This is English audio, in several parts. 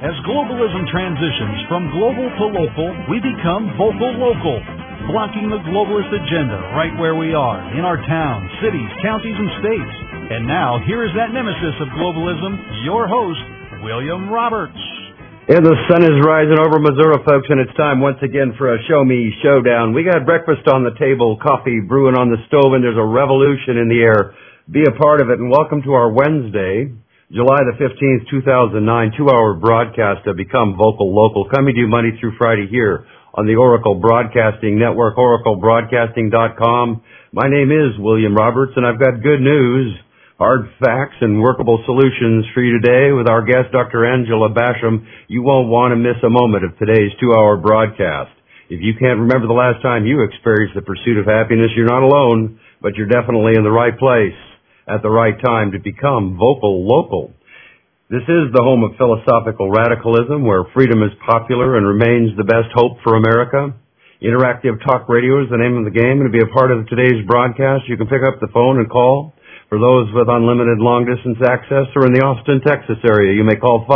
As globalism transitions from global to local, we become vocal local, blocking the globalist agenda right where we are, in our towns, cities, counties, and states. And now, here is that nemesis of globalism, your host, William Roberts. Yeah, the sun is rising over Missouri, folks, and it's time once again for a Show Me Showdown. We got breakfast on the table, coffee brewing on the stove, and there's a revolution in the air. Be a part of it, and welcome to our Wednesday, July the 15th, 2009, 2-hour broadcast of Become Vocal Local, coming to you Monday through Friday here on the Oracle Broadcasting Network, oraclebroadcasting.com. My name is William Roberts, and I've got good news, hard facts, and workable solutions for you today with our guest, Dr. Angela Basham. You won't want to miss a moment of today's 2-hour broadcast. If you can't remember the last time you experienced the pursuit of happiness, you're not alone, but you're definitely in the right place at the right time to become vocal local. This is the home of philosophical radicalism, where freedom is popular and remains the best hope for America. Interactive talk radio is the name of the game, and to be a part of today's broadcast, you can pick up the phone and call. For those with unlimited long-distance access or in the Austin, Texas area, you may call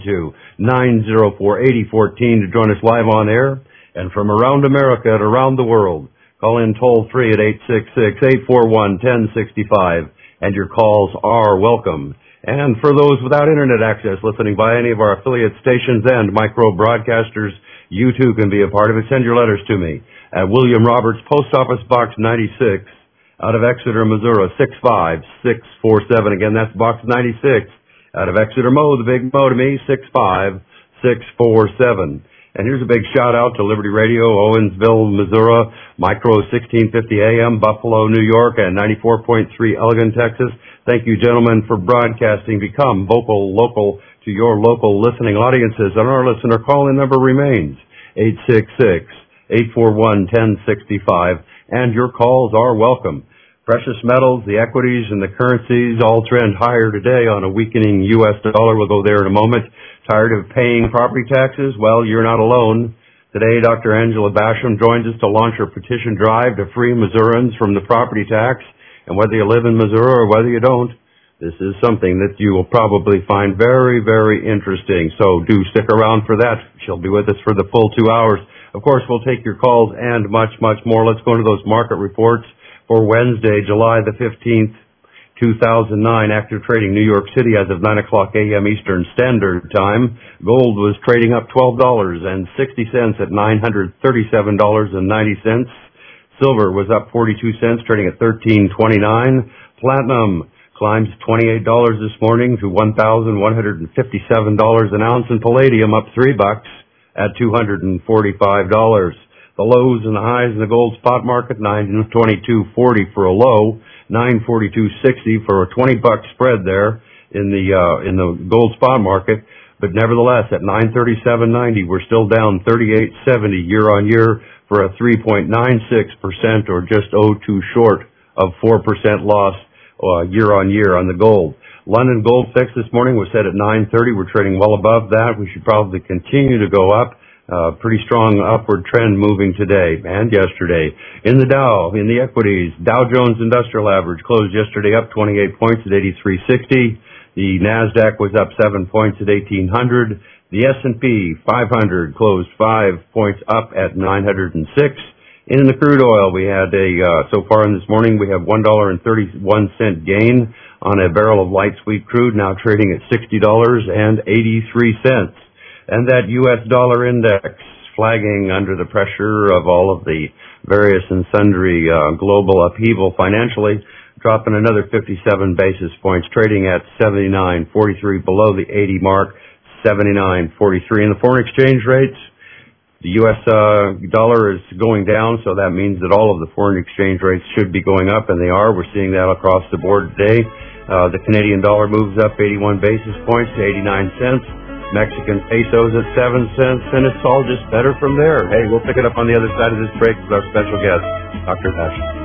512-904-8014 to join us live on air. And from around America and around the world, call in toll-free at 866-841-1065. And your calls are welcome. And for those without internet access listening by any of our affiliate stations and micro broadcasters, you too can be a part of it. Send your letters to me at William Roberts, Post Office Box 96, out of Exeter, Missouri, 65647. Again, that's Box 96, out of Exeter, the big Mo to me, 65647. And here's a big shout-out to Liberty Radio, Owensville, Missouri, Micro 1650 AM, Buffalo, New York, and 94.3 Elgin, Texas. Thank you, gentlemen, for broadcasting Become Vocal Local to your local listening audiences. And our listener call-in number remains 866-841-1065, and your calls are welcome. Precious metals, the equities, and the currencies all trend higher today on a weakening U.S. dollar. We'll go there in a moment. Tired of paying property taxes? Well, you're not alone. Today, Dr. Angela Basham joins us to launch her petition drive to free Missourians from the property tax. And whether you live in Missouri or whether you don't, this is something that you will probably find very, very interesting. So do stick around for that. She'll be with us for the full 2 hours. Of course, we'll take your calls and much, much more. Let's go into those market reports for Wednesday, July the 15th. 2009, active trading New York City as of 9 o'clock a.m. Eastern Standard Time. Gold was trading up $12.60 at $937.90. Silver was up 42 cents, trading at $13.29. Platinum climbs $28 this morning to $1,157 an ounce, and palladium up $3 at $245. The lows and the highs in the gold spot market, $922.40 for a low, $942.60 for a $20 spread there in the gold spot market. But nevertheless, at $937.90, we're still down $38.70 year on year for a 3.96%, or just 0.2 short of 4% loss year on year on the gold. London gold fix this morning was set at $930. We're trading well above that. We should probably continue to go up. Pretty strong upward trend moving today and yesterday. In the Dow, in the equities, Dow Jones Industrial Average closed yesterday up 28 points at 8360. The NASDAQ was up 7 points at 1800. The S&P 500 closed 5 points up at 906. In the crude oil, we had so far in this morning, we have $1.31 gain on a barrel of light sweet crude, now trading at $60.83. And that U.S. dollar index flagging under the pressure of all of the various and sundry global upheaval financially, dropping another 57 basis points, trading at 79.43, below the 80 mark, 79.43. And the foreign exchange rates, the U.S. dollar is going down, so that means that all of the foreign exchange rates should be going up, and they are. We're seeing that across the board today. The Canadian dollar moves up 81 basis points to 89 cents. Mexican pesos at 7 cents, and it's all just better from there. Hey, we'll pick it up on the other side of this break with our special guest, Dr. Basham.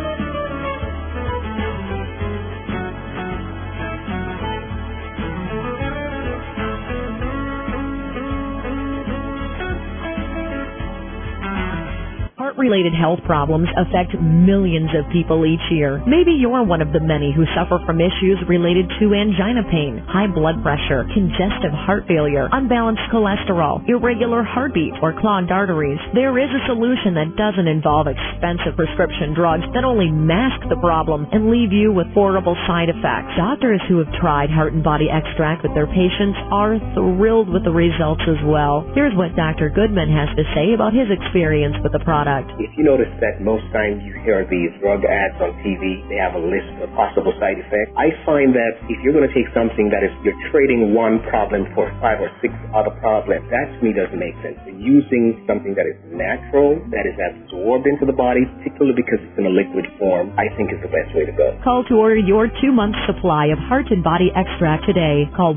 Heart-related health problems affect millions of people each year. Maybe you're one of the many who suffer from issues related to angina pain, high blood pressure, congestive heart failure, unbalanced cholesterol, irregular heartbeat, or clogged arteries. There is a solution that doesn't involve expensive prescription drugs that only mask the problem and leave you with horrible side effects. Doctors who have tried Heart and Body Extract with their patients are thrilled with the results as well. Here's what Dr. Goodman has to say about his experience with the product. If you notice that most times you hear these drug ads on TV, they have a list of possible side effects. I find that if you're going to take something that is, you're trading one problem for 5 or 6 other problems, that to me doesn't make sense. Using something that is natural, that is absorbed into the body, particularly because it's in a liquid form, I think is the best way to go. Call to order your 2-month supply of Heart and Body Extract today. Call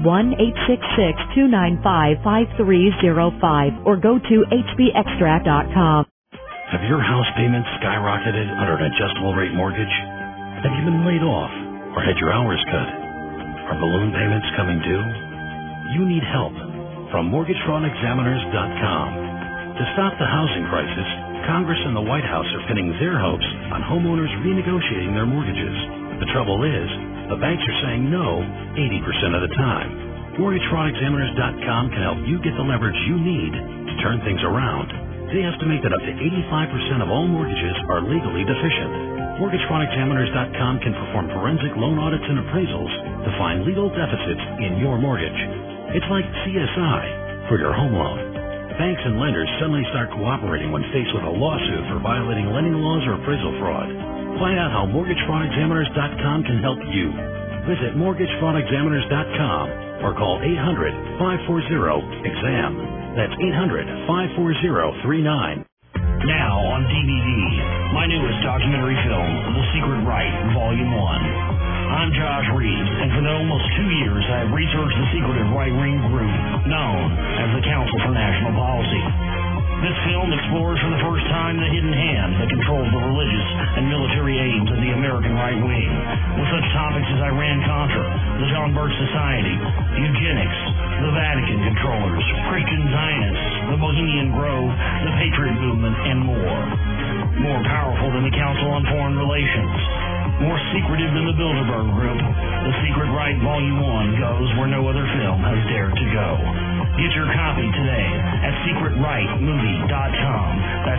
1-866-295-5305 or go to hbextract.com. Have your house payments skyrocketed under an adjustable rate mortgage? Have you been laid off or had your hours cut? Are balloon payments coming due? You need help from MortgageFraudExaminers.com. To stop the housing crisis, Congress and the White House are pinning their hopes on homeowners renegotiating their mortgages. The trouble is, the banks are saying no 80% of the time. MortgageFraudExaminers.com can help you get the leverage you need to turn things around. They estimate that up to 85% of all mortgages are legally deficient. MortgageFraudExaminers.com can perform forensic loan audits and appraisals to find legal deficits in your mortgage. It's like CSI for your home loan. Banks and lenders suddenly start cooperating when faced with a lawsuit for violating lending laws or appraisal fraud. Find out how MortgageFraudExaminers.com can help you. Visit MortgageFraudExaminers.com or call 800-540-EXAM. That's 800-540-39. Now on DVD, my newest documentary film, The Secret Right, Volume 1. I'm Josh Reeves, and for almost 2 years I have researched the secretive right-wing group known as the Council for National Policy. This film explores for the first time the hidden hand that controls the religious and military aims of the American right wing, with such topics as Iran-Contra, the John Birch Society, eugenics, the Vatican controllers, Christian Zionists, the Bohemian Grove, the Patriot Movement, and more. More powerful than the Council on Foreign Relations. More secretive than the Bilderberg Group, The Secret Right Volume 1 goes where no other film has dared to go. Get your copy today at secretrightmovie.com. That's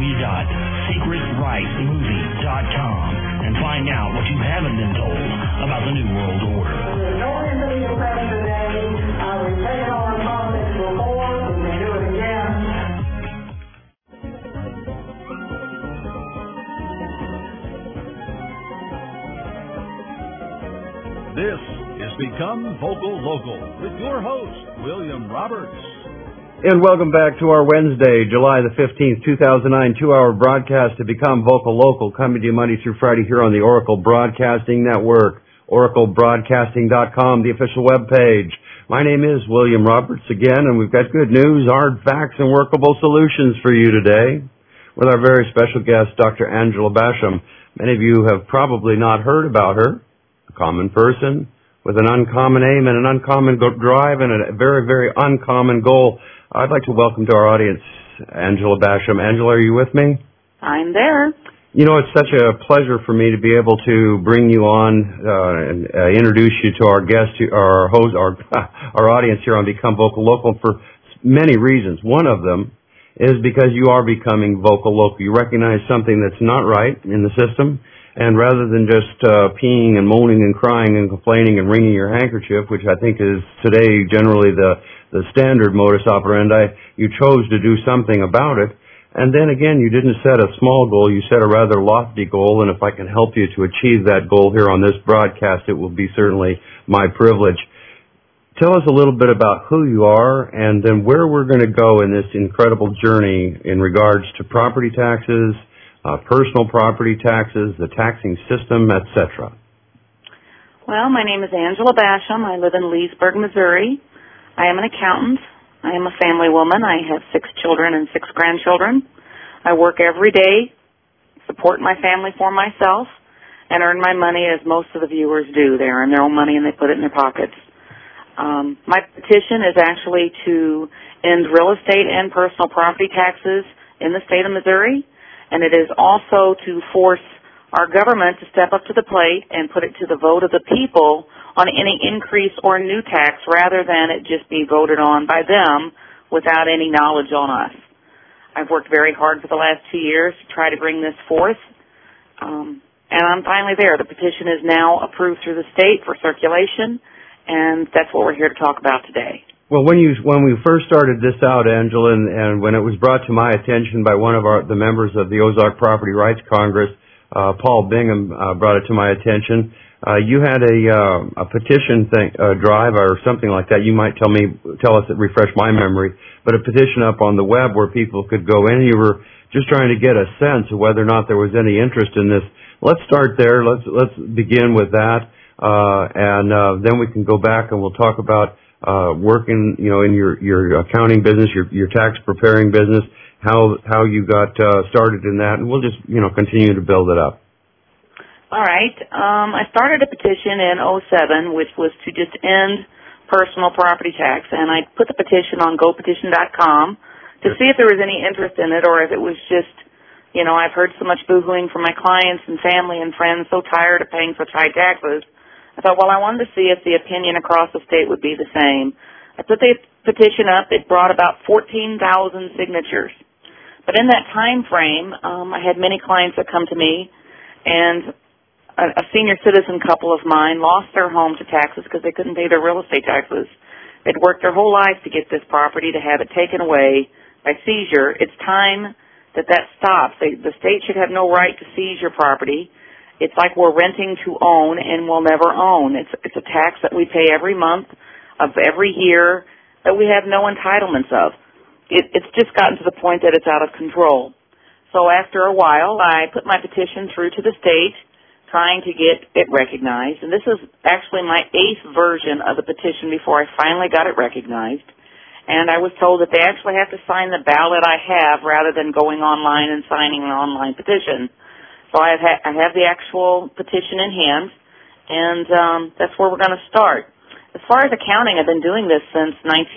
www.secretrightmovie.com. And find out what you haven't been told about the New World Order. We've taken on politics before, we can do it again. This is Become Vocal Local with your host, William Roberts. And welcome back to our Wednesday, July the 15th, 2009, 2-hour broadcast to Become Vocal Local, coming to you Monday through Friday here on the Oracle Broadcasting Network, oraclebroadcasting.com, the official webpage. My name is William Roberts again, and we've got good news, hard facts, and workable solutions for you today with our very special guest, Dr. Angela Basham. Many of you have probably not heard about her. A common person with an uncommon aim and an uncommon drive and a very, very uncommon goal. I'd like to welcome to our audience Angela Basham. Angela, are you with me? I'm there. You know, it's such a pleasure for me to be able to bring you on and introduce you to our guest, our host, our audience here on Become Vocal Local for many reasons. One of them is because you are becoming vocal local. You recognize something that's not right in the system, and rather than just peeing and moaning and crying and complaining and wringing your handkerchief, which I think is today generally the standard modus operandi, you chose to do something about it. And then again, you didn't set a small goal, you set a rather lofty goal, and if I can help you to achieve that goal here on this broadcast, it will be certainly my privilege. Tell us a little bit about who you are and then where we're going to go in this incredible journey in regards to property taxes, personal property taxes, the taxing system, etc. Well, my name is Angela Basham. I live in Leesburg, Missouri. I am an accountant. I am a family woman. I have 6 children and 6 grandchildren. I work every day, support my family for myself, and earn my money as most of the viewers do. They earn their own money and they put it in their pockets. My petition is actually to end real estate and personal property taxes in the state of Missouri And it is also to force our government to step up to the plate and put it to the vote of the people on any increase or new tax rather than it just be voted on by them without any knowledge on us. I've worked very hard for the last 2 years to try to bring this forth, and I'm finally there. The petition is now approved through the state for circulation, and that's what we're here to talk about today. Well, when we first started this out, Angela, and when it was brought to my attention by one of the members of the Ozark Property Rights Congress, Paul Bingham, brought it to my attention. You had a petition drive or something like that. You might tell us, refresh my memory, but a petition up on the web where people could go in. You were just trying to get a sense of whether or not there was any interest in this. Let's start there. Let's begin with that, and then we can go back and we'll talk about working, in your accounting business, your tax preparing business, how you got started in that, and we'll just continue to build it up. All right. I started a petition in 2007, which was to just end personal property tax, and I put the petition on gopetition.com to see if there was any interest in it, or if it was just, I've heard so much boo-hooing from my clients and family and friends, so tired of paying such high taxes. I thought, well, I wanted to see if the opinion across the state would be the same. I put the petition up. It brought about 14,000 signatures. But in that time frame, I had many clients that come to me, and a senior citizen couple of mine lost their home to taxes because they couldn't pay their real estate taxes. They'd worked their whole life to get this property, to have it taken away by seizure. It's time that stops. The state should have no right to seize your property. It's like we're renting to own and we'll never own. It's a tax that we pay every month of every year that we have no entitlements of. It's just gotten to the point that it's out of control. So after a while, I put my petition through to the state, trying to get it recognized. And this is actually my 8th version of the petition before I finally got it recognized. And I was told that they actually have to sign the ballot I have rather than going online and signing an online petition. So I have the actual petition in hand, and that's where we're going to start. As far as accounting, I've been doing this since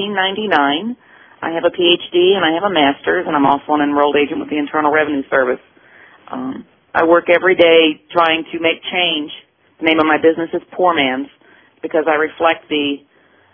1999. I have a PhD and I have a master's, and I'm also an enrolled agent with the Internal Revenue Service. I work every day trying to make change. The name of my business is Poor Man's because I reflect the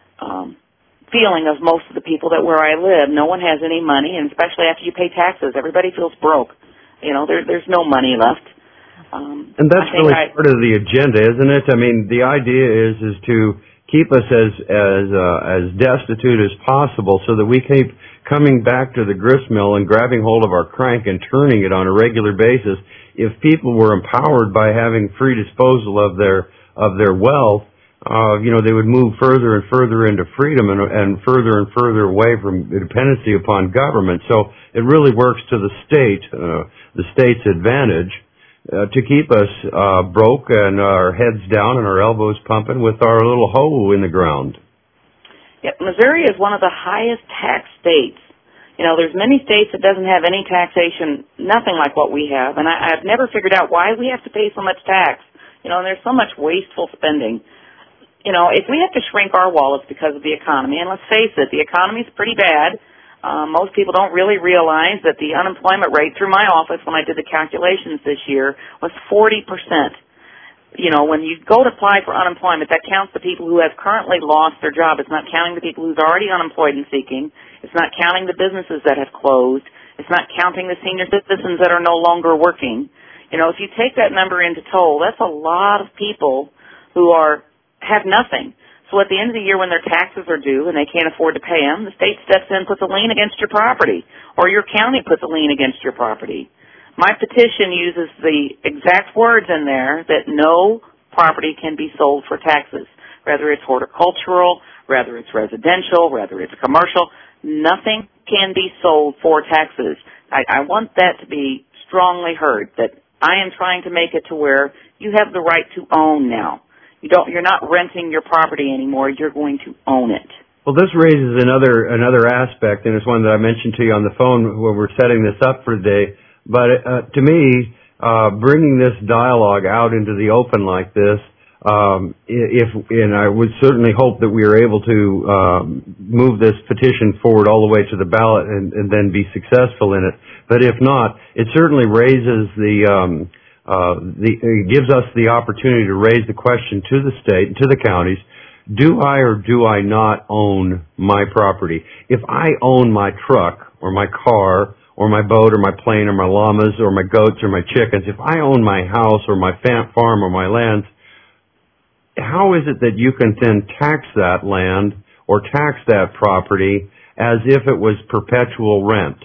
feeling of most of the people where I live. No one has any money, and especially after you pay taxes, everybody feels broke. There's no money left. And that's really part of the agenda, isn't it? I mean, the idea is to keep us as destitute as possible so that we keep coming back to the grist mill and grabbing hold of our crank and turning it on a regular basis. If people were empowered by having free disposal of their wealth, they would move further and further into freedom and further away from dependency upon government. So it really works to the state's advantage to keep us broke and our heads down and our elbows pumping with our little hoe in the ground. Yep, Missouri is one of the highest tax states. There's many states that doesn't have any taxation, nothing like what we have, and I've never figured out why we have to pay so much tax. And there's so much wasteful spending. If we have to shrink our wallets because of the economy, and let's face it, the economy's pretty bad. Most people don't really realize that the unemployment rate through my office when I did the calculations this year was 40%. When you go to apply for unemployment, that counts the people who have currently lost their job. It's not counting the people who's already unemployed and seeking. It's not counting the businesses that have closed. It's not counting the senior citizens that are no longer working. If you take that number into total, that's a lot of people who have nothing. So at the end of the year when their taxes are due and they can't afford to pay them, the state steps in and puts a lien against your property, or your county puts a lien against your property. My petition uses the exact words in there that no property can be sold for taxes, whether it's horticultural, whether it's residential, whether it's commercial. Nothing can be sold for taxes. I want that to be strongly heard, that I am trying to make it to where you have the right to own now. You're not renting your property anymore. You're going to own it. Well, this raises another aspect, and it's one that I mentioned to you on the phone when we're setting this up for the day. But to me, bringing this dialogue out into the open like this, And I would certainly hope that we are able to move this petition forward all the way to the ballot and then be successful in it. But if not, it certainly raises it gives us the opportunity to raise the question to the state and to the counties: do I or do I not own my property? If I own my truck or my car or my boat or my plane or my llamas or my goats or my chickens, if I own my house or my farm or my lands, how is it that you can then tax that land or tax that property as if it was perpetual rent?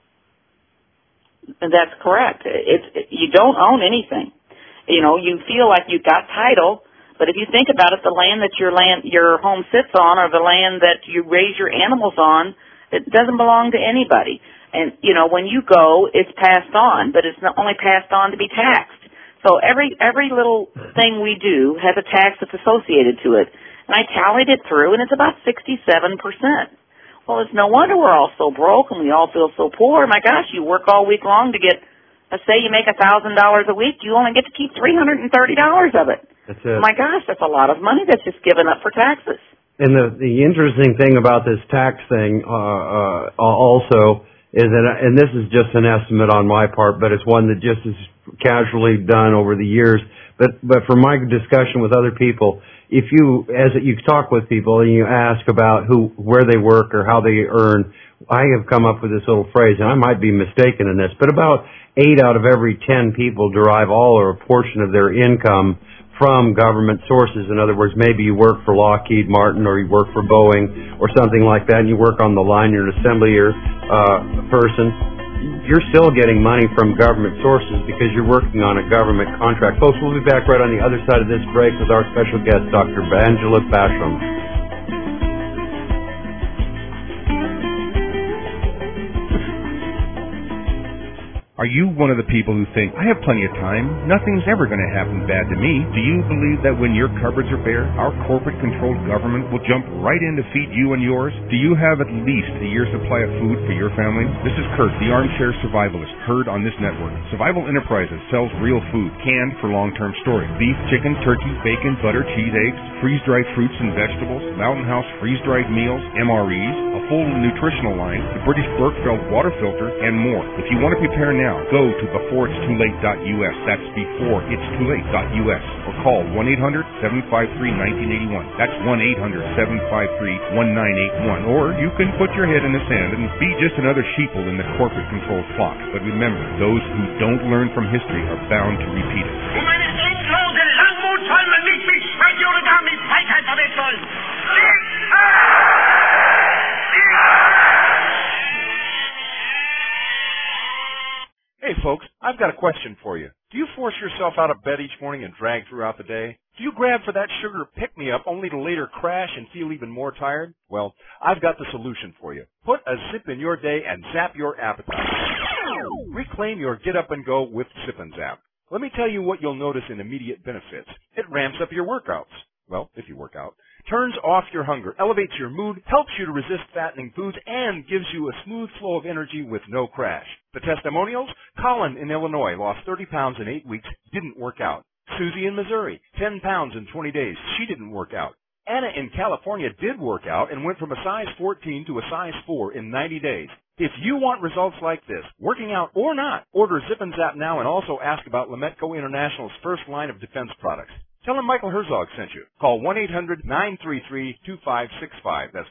That's correct. You don't own anything. You know, you feel like you've got title, but if you think about it, the land that your home sits on, or the land that you raise your animals on, it doesn't belong to anybody. And, you know, when you go, it's passed on, but it's not only passed on to be taxed. So every little thing we do has a tax that's associated to it. And I tallied it through, and it's about 67%. Well, it's no wonder we're all so broke and we all feel so poor. My gosh, you work all week long to get, let's say you make $1,000 a week, you only get to keep $330 of it. That's it. My gosh, that's a lot of money that's just given up for taxes. And the interesting thing about this tax thing also is that, and this is just an estimate on my part, but it's one that just is casually done over the years. But from my discussion with other people, if you talk with people and you ask about where they work or how they earn, I have come up with this little phrase, and I might be mistaken in this, but about 8 out of every 10 people derive all or a portion of their income from government sources. In other words, maybe you work for Lockheed Martin or you work for Boeing or something like that, and you work on the line, you're an assembly person. You're still getting money from government sources because you're working on a government contract. Folks, we'll be back right on the other side of this break with our special guest, Dr. Angela Basham. Are you one of the people who think, I have plenty of time, nothing's ever going to happen bad to me? Do you believe that when your cupboards are bare, our corporate-controlled government will jump right in to feed you and yours? Do you have at least a year's supply of food for your family? This is Kurt, the armchair survivalist, heard on this network. Survival Enterprises sells real food, canned for long-term storage. Beef, chicken, turkey, bacon, butter, cheese, eggs, freeze-dried fruits and vegetables, Mountain House freeze-dried meals, MREs, a full nutritional line, the British Berkefeld water filter, and more. If you want to prepare now, go to beforeitstoolate.us. That's beforeitstoolate.us. Or call 1-800-753-1981. That's 1-800-753-1981. Or you can put your head in the sand and be just another sheeple in the corporate-controlled flock. But remember, those who don't learn from history are bound to repeat it. Meine endlose Langmut soll man nicht mit Schwäche oder gar mit Feigheit verwechseln. Hey folks, I've got a question for you. Do you force yourself out of bed each morning and drag throughout the day? Do you grab for that sugar pick-me-up only to later crash and feel even more tired? Well, I've got the solution for you. Put a zip in your day and zap your appetite. Reclaim your get-up-and-go with Zip and Zap. Let me tell you what you'll notice in immediate benefits. It ramps up your workouts. Well, if you work out. Turns off your hunger, elevates your mood, helps you to resist fattening foods, and gives you a smooth flow of energy with no crash. The testimonials? Colin in Illinois lost 30 pounds in 8 weeks, didn't work out. Susie in Missouri, 10 pounds in 20 days, she didn't work out. Anna in California did work out and went from a size 14 to a size 4 in 90 days. If you want results like this, working out or not, order Zip and Zap now and also ask about Lametco International's first line of defense products. Tell them Michael Herzog sent you. Call 1-800-933-2565. That's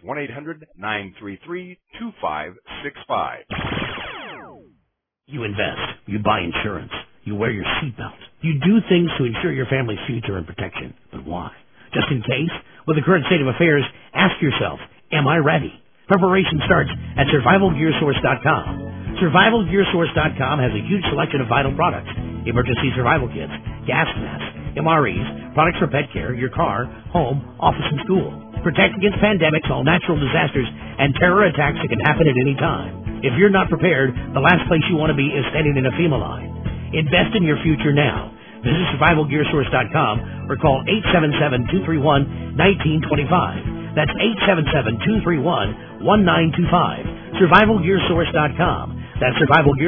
1-800-933-2565. You invest. You buy insurance. You wear your seatbelt. You do things to ensure your family's future and protection. But why? Just in case? With the current state of affairs, ask yourself, am I ready? Preparation starts at SurvivalGearSource.com. SurvivalGearSource.com has a huge selection of vital products. Emergency survival kits, gas masks, MREs, products for pet care, your car, home, office, and school. Protect against pandemics, all natural disasters, and terror attacks that can happen at any time. If you're not prepared, the last place you want to be is standing in a FEMA line. Invest in your future now. Visit SurvivalGearSource.com or call 877-231-1925. That's 877-231-1925. SurvivalGearSource.com. That's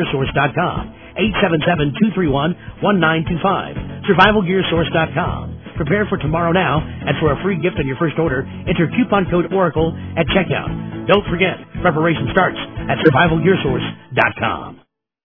SurvivalGearSource.com. 877-231-1925. SurvivalGearSource.com. Prepare for tomorrow now, and for a free gift on your first order, enter coupon code ORACLE at checkout. Don't forget, preparation starts at survivalgearsource.com.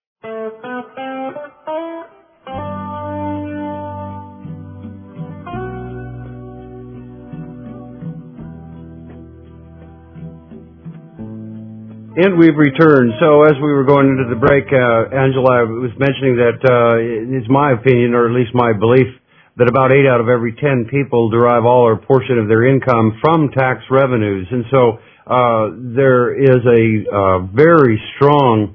And we've returned. So as we were going into the break, Angela was mentioning that it's my opinion, or at least my belief, that about 8 out of every 10 people derive all or portion of their income from tax revenues. And so there is a very strong,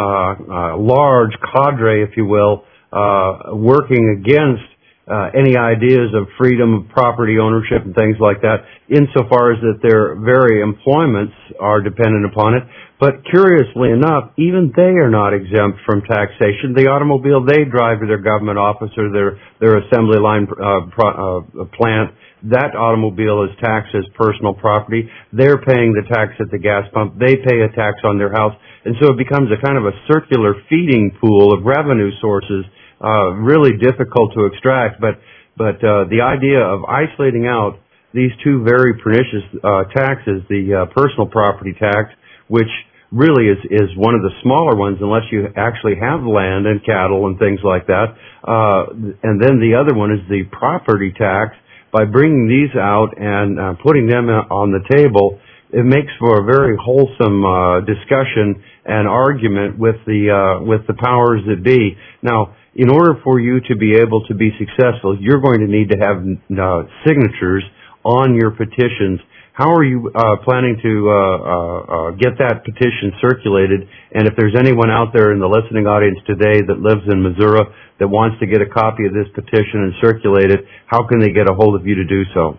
large cadre, if you will, working against any ideas of freedom of property ownership and things like that, insofar as that their very employments are dependent upon it. But curiously enough, even they are not exempt from taxation. The automobile they drive to their government office or their assembly line plant, that automobile is taxed as personal property. They're paying the tax at the gas pump. They pay a tax on their house. And so it becomes a kind of a circular feeding pool of revenue sources, really difficult to extract. But the idea of isolating out these two very pernicious taxes, the personal property tax, which really is one of the smaller ones unless you actually have land and cattle and things like that. And then the other one is the property tax. By bringing these out and putting them on the table, it makes for a very wholesome discussion and argument with the powers that be. Now, in order for you to be able to be successful, you're going to need to have signatures on your petitions. How are you planning to get that petition circulated? And if there's anyone out there in the listening audience today that lives in Missouri that wants to get a copy of this petition and circulate it, how can they get a hold of you to do so?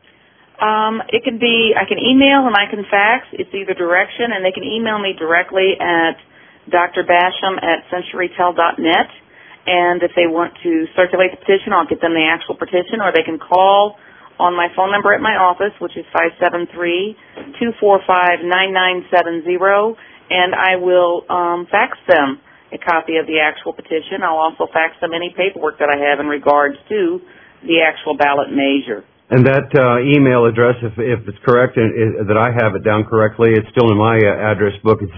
It can be, I can email and I can fax. It's either direction, and they can email me directly at drbasham@centurytel.net. And if they want to circulate the petition, I'll get them the actual petition, or they can call on my phone number at my office, which is 573-245-9970, and I will fax them a copy of the actual petition. I'll also fax them any paperwork that I have in regards to the actual ballot measure. And that email address, if it's correct, that I have it down correctly, it's still in my address book. It's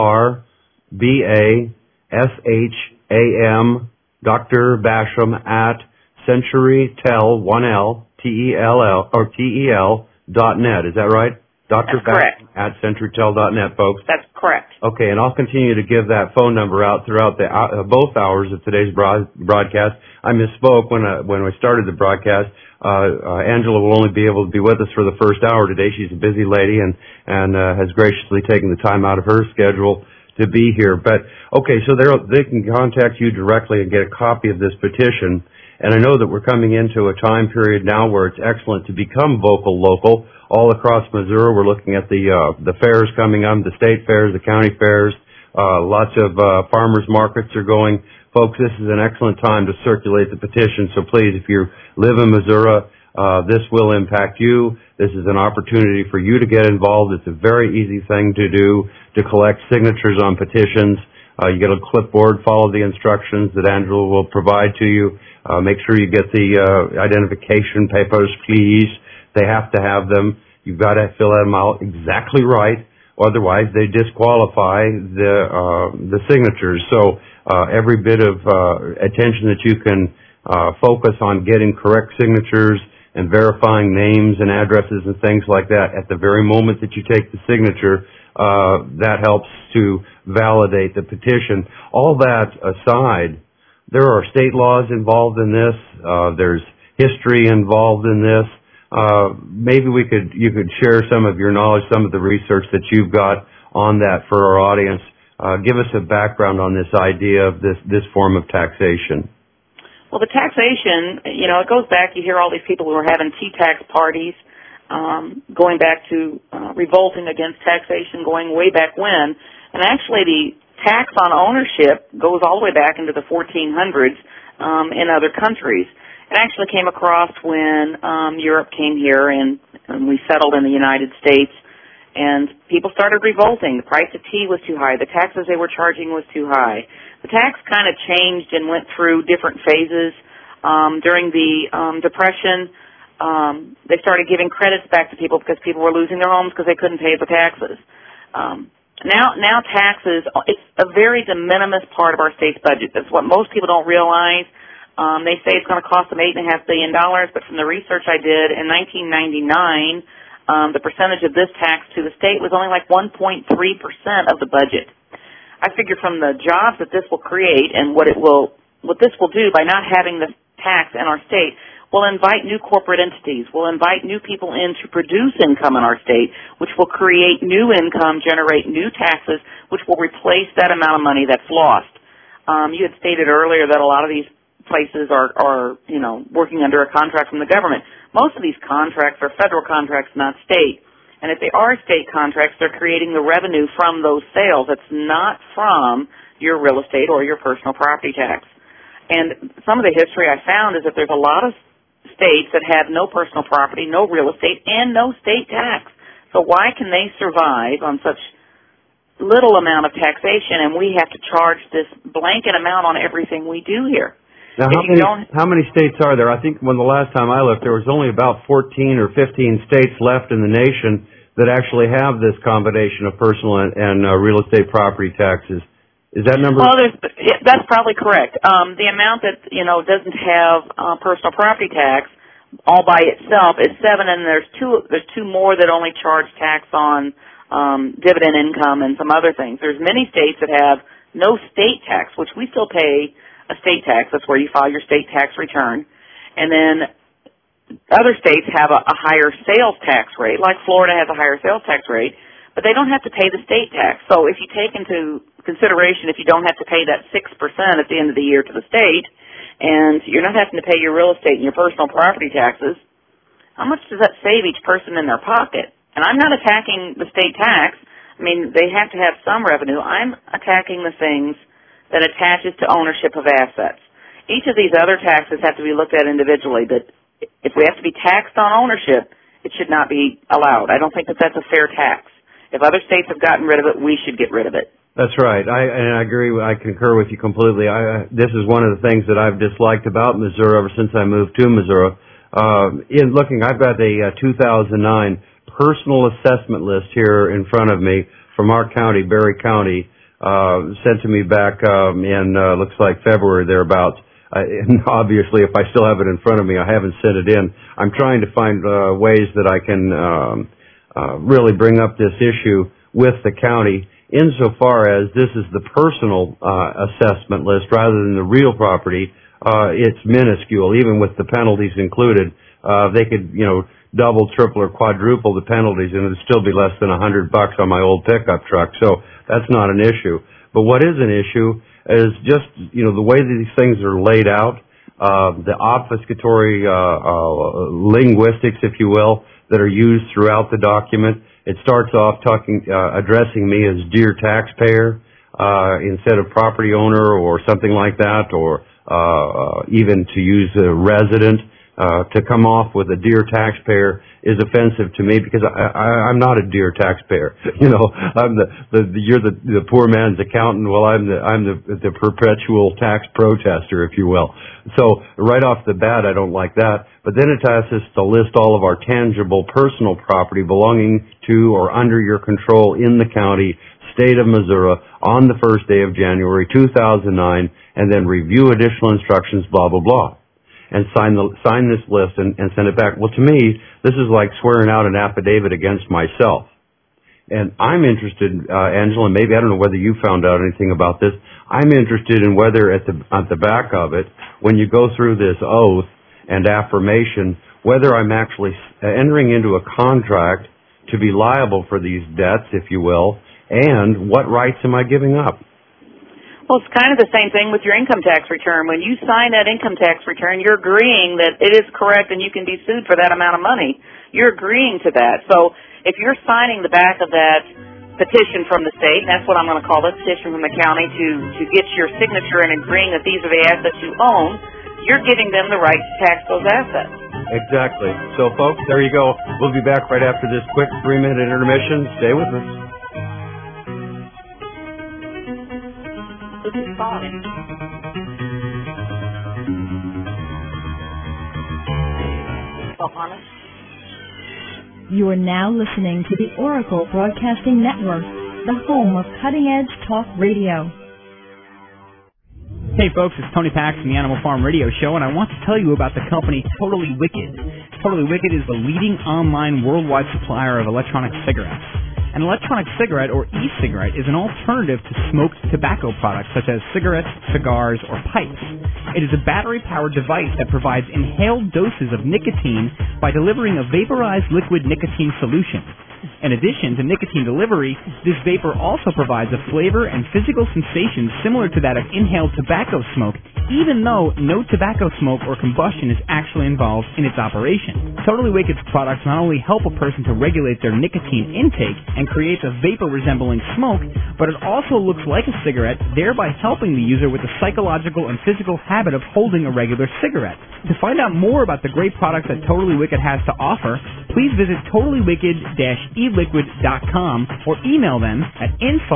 DRBASHAM, Dr. Basham at CenturyTel, 1L, T-E-L-L, or T-E-L.net. Is that right? Dr. That's correct. At CenturyTel.net, folks. That's correct. Okay, and I'll continue to give that phone number out throughout the both hours of today's broadcast. I misspoke when we started the broadcast. Angela will only be able to be with us for the first hour today. She's a busy lady and has graciously taken the time out of her schedule to be here. But okay, so they can contact you directly and get a copy of this petition. And I know that we're coming into a time period now where it's excellent to become vocal local. All across Missouri, we're looking at the fairs coming up, the state fairs, the county fairs. Lots of farmers markets are going. Folks, this is an excellent time to circulate the petition. So please, if you live in Missouri, this will impact you. This is an opportunity for you to get involved. It's a very easy thing to do, to collect signatures on petitions. You get a clipboard, follow the instructions that Angela will provide to you. Make sure you get the identification papers, please. They have to have them. You've got to fill them out exactly right. Otherwise, they disqualify the signatures. So every bit of attention that you can focus on getting correct signatures and verifying names and addresses and things like that at the very moment that you take the signature, that helps to validate the petition. All that aside, there are state laws involved in this. There's history involved in this. Maybe you could share some of your knowledge, some of the research that you've got on that for our audience. Give us a background on this idea of this form of taxation. Well, the taxation, it goes back. You hear all these people who are having tea tax parties, going back to revolting against taxation, going way back when. And actually, the tax on ownership goes all the way back into the 1400s in other countries. It actually came across when Europe came here and we settled in the United States, and people started revolting. The price of tea was too high. The taxes they were charging was too high. The tax kind of changed and went through different phases. During the Depression, they started giving credits back to people because people were losing their homes because they couldn't pay the taxes. Now taxes, it's a very de minimis part of our state's budget. That's what most people don't realize. They say it's going to cost them $8.5 billion, but from the research I did in 1999, the percentage of this tax to the state was only like 1.3% of the budget. I figure from the jobs that this will create and what this will do by not having this tax in our state, we'll invite new corporate entities. We'll invite new people in to produce income in our state, which will create new income, generate new taxes, which will replace that amount of money that's lost. You had stated earlier that a lot of these places are working under a contract from the government. Most of these contracts are federal contracts, not state. And if they are state contracts, they're creating the revenue from those sales. It's not from your real estate or your personal property tax. And some of the history I found is that there's a lot of states that have no personal property, no real estate, and no state tax. So why can they survive on such little amount of taxation and we have to charge this blanket amount on everything we do here? Now, how many states are there? I think when the last time I looked, there was only about 14 or 15 states left in the nation that actually have this combination of personal and real estate property taxes. Is that number? Well, that's probably correct. The amount that doesn't have personal property tax all by itself is 7, and there's two more that only charge tax on dividend income and some other things. There's many states that have no state tax, which we still pay a state tax. That's where you file your state tax return. And then other states have a higher sales tax rate, like Florida has a higher sales tax rate, but they don't have to pay the state tax. So if you take into consideration if you don't have to pay that 6% at the end of the year to the state, and you're not having to pay your real estate and your personal property taxes, how much does that save each person in their pocket? And I'm not attacking the state tax. I mean, they have to have some revenue. I'm attacking the things that attaches to ownership of assets. Each of these other taxes have to be looked at individually, but if we have to be taxed on ownership, it should not be allowed. I don't think that that's a fair tax. If other states have gotten rid of it, we should get rid of it. That's right. I agree. I concur with you completely. This is one of the things that I've disliked about Missouri ever since I moved to Missouri. In looking, I've got a 2009 personal assessment list here in front of me from our county, Berry County, sent to me back in looks like February thereabouts. And obviously, if I still have it in front of me, I haven't sent it in. I'm trying to find ways that I can really bring up this issue with the county, insofar as this is the personal assessment list rather than the real property. It's minuscule, even with the penalties included. They could, double, triple, or quadruple the penalties, and it'd still be less than $100 on my old pickup truck. So that's not an issue. But what is an issue is just, the way that these things are laid out, the obfuscatory linguistics, if you will, that are used throughout the document. It starts off addressing me as dear taxpayer instead of property owner or something like that, or even to use a resident. To come off with a dear taxpayer is offensive to me because I'm not a dear taxpayer. I'm you're the poor man's accountant. Well, I'm the perpetual tax protester, if you will. So right off the bat, I don't like that. But then it asks us to list all of our tangible personal property belonging to or under your control in the county, state of Missouri, on the first day of January 2009, and then review additional instructions, blah, blah, blah. And sign this list and send it back. Well, to me, this is like swearing out an affidavit against myself. And I'm interested, Angela, maybe I don't know whether you found out anything about this. I'm interested in whether at the back of it, when you go through this oath and affirmation, whether I'm actually entering into a contract to be liable for these debts, if you will, and what rights am I giving up? Well, it's kind of the same thing with your income tax return. When you sign that income tax return, you're agreeing that it is correct and you can be sued for that amount of money. You're agreeing to that. So if you're signing the back of that petition from the state, and that's what I'm going to call this, petition from the county, to get your signature and agreeing that these are the assets you own, you're giving them the right to tax those assets. Exactly. So, folks, there you go. We'll be back right after this quick 3-minute intermission. Stay with us. This is fine. myself on it. You are now listening to the Oracle Broadcasting Network, the home of cutting-edge talk radio. Hey folks, it's Tony Pax from the Animal Farm Radio Show, and I want to tell you about the company Totally Wicked. Totally Wicked is the leading online worldwide supplier of electronic cigarettes. An electronic cigarette, or e-cigarette, is an alternative to smoked tobacco products such as cigarettes, cigars, or pipes. It is a battery-powered device that provides inhaled doses of nicotine by delivering a vaporized liquid nicotine solution. In addition to nicotine delivery, this vapor also provides a flavor and physical sensation similar to that of inhaled tobacco smoke, even though no tobacco smoke or combustion is actually involved in its operation. Totally Wicked's products not only help a person to regulate their nicotine intake and creates a vapor resembling smoke, but it also looks like a cigarette, thereby helping the user with the psychological and physical habit of holding a regular cigarette. To find out more about the great products that Totally Wicked has to offer, please visit totallywicked-eliquid.com or email them at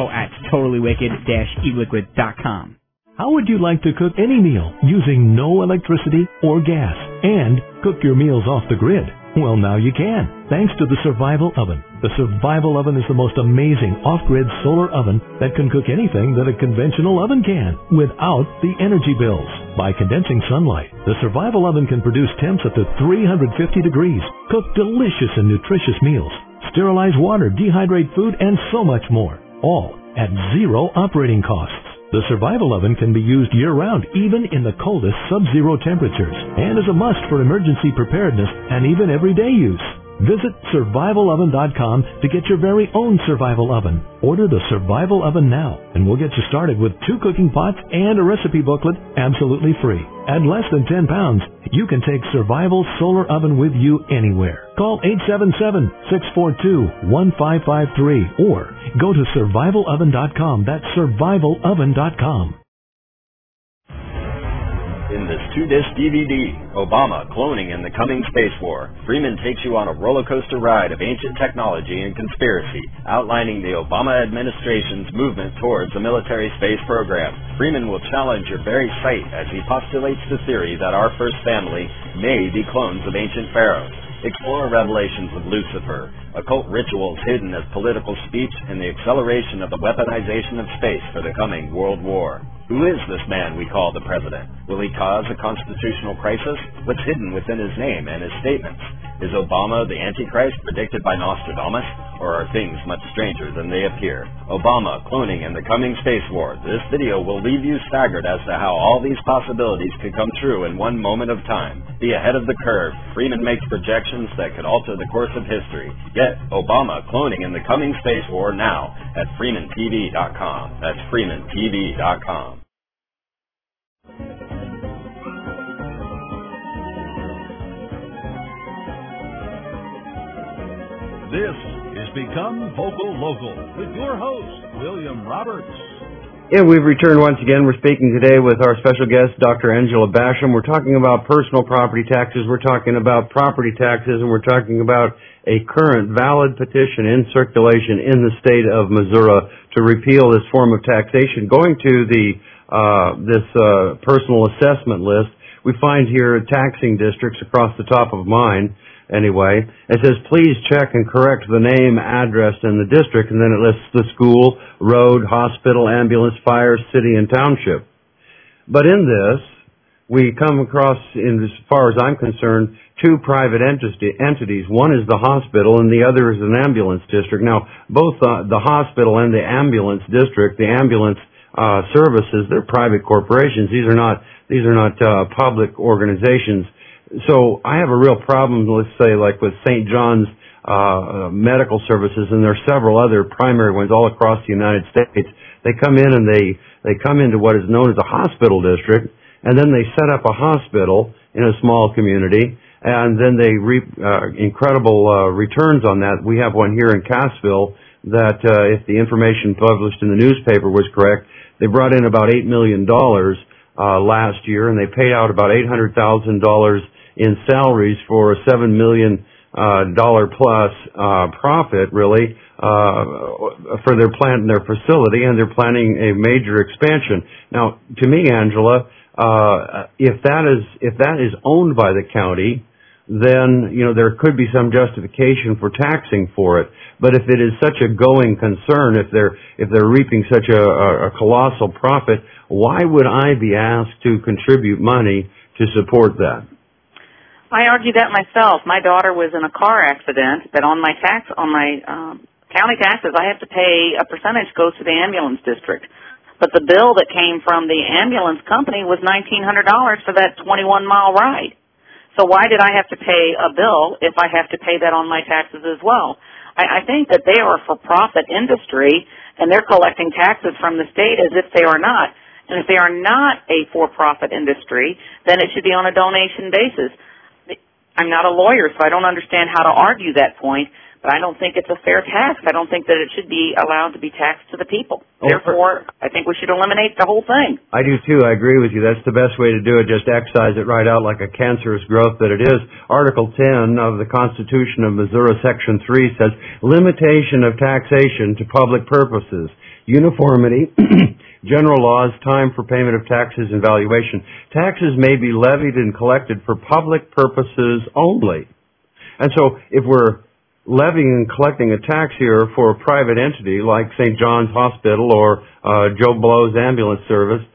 info@totallywicked-eliquid.com. How would you like to cook any meal using no electricity or gas and cook your meals off the grid? Well, now you can, thanks to the Survival Oven. The Survival Oven is the most amazing off-grid solar oven that can cook anything that a conventional oven can without the energy bills. By condensing sunlight, the Survival Oven can produce temps up to 350 degrees, cook delicious and nutritious meals, sterilize water, dehydrate food, and so much more, all at zero operating costs. The Survival Oven can be used year-round, even in the coldest sub-zero temperatures, and is a must for emergency preparedness and even everyday use. Visit survivaloven.com to get your very own Survival Oven. Order the Survival Oven now, and we'll get you started with 2 cooking pots and a recipe booklet absolutely free. At less than 10 pounds, you can take Survival Solar Oven with you anywhere. Call 877-642-1553 or go to survivaloven.com. That's survivaloven.com. In this 2-disc DVD, Obama, Cloning and the Coming Space War, Freeman takes you on a roller coaster ride of ancient technology and conspiracy, outlining the Obama administration's movement towards a military space program. Freeman will challenge your very sight as he postulates the theory that our first family may be clones of ancient pharaohs. Explore revelations of Lucifer, occult rituals hidden as political speech, and the acceleration of the weaponization of space for the coming World War. Who is this man we call the President? Will he cause a constitutional crisis? What's hidden within his name and his statements? Is Obama the Antichrist predicted by Nostradamus? Or are things much stranger than they appear? Obama, Cloning, and the Coming Space War. This video will leave you staggered as to how all these possibilities could come true in one moment of time. Be ahead of the curve. Freeman makes projections that could alter the course of history. Get Obama, Cloning, and the Coming Space War now at FreemanTV.com. That's FreemanTV.com. This is Become Vocal Local with your host, William Roberts. Yeah, we've returned once again. We're speaking today with our special guest, Dr. Angela Basham. We're talking about personal property taxes. We're talking about property taxes, and we're talking about a current valid petition in circulation in the state of Missouri to repeal this form of taxation. Going to the this personal assessment list, we find here taxing districts across the top of mine. Anyway, it says, please check and correct the name, address, and the district, and then it lists the school, road, hospital, ambulance, fire, city, and township. But in this, we come across, as far as I'm concerned, 2 private entities. One is the hospital, and the other is an ambulance district. Now, both the hospital and the ambulance district, the ambulance services, they're private corporations. These are not public organizations. So I have a real problem, let's say, like with St. John's Medical Services, and there are several other primary ones all across the United States. They come in and they come into what is known as a hospital district, and then they set up a hospital in a small community, and then they reap incredible returns on that. We have one here in Cassville that, if the information published in the newspaper was correct, they brought in about $8 million last year, and they paid out about $800,000 in salaries for a $7 million plus profit, really, for their plant and their facility, and they're planning a major expansion. Now, to me, Angela, if that is owned by the county, then, there could be some justification for taxing for it. But if it is such a going concern, if they're reaping such a colossal profit, why would I be asked to contribute money to support that? I argue that myself. My daughter was in a car accident that on my county taxes, I have to pay a percentage goes to the ambulance district. But the bill that came from the ambulance company was $1,900 for that 21-mile ride. So why did I have to pay a bill if I have to pay that on my taxes as well? I think that they are a for-profit industry, and they're collecting taxes from the state as if they are not. And if they are not a for-profit industry, then it should be on a donation basis. I'm not a lawyer, so I don't understand how to argue that point, but I don't think it's a fair tax. I don't think that it should be allowed to be taxed to the people. Therefore, I think we should eliminate the whole thing. I do too. I agree with you. That's the best way to do it. Just excise it right out like a cancerous growth that it is. Article 10 of the Constitution of Missouri, Section 3 says, limitation of taxation to public purposes, uniformity, general laws, time for payment of taxes, and valuation. Taxes may be levied and collected for public purposes only. And so if we're levying and collecting a tax here for a private entity like St. John's Hospital or Joe Blow's ambulance service,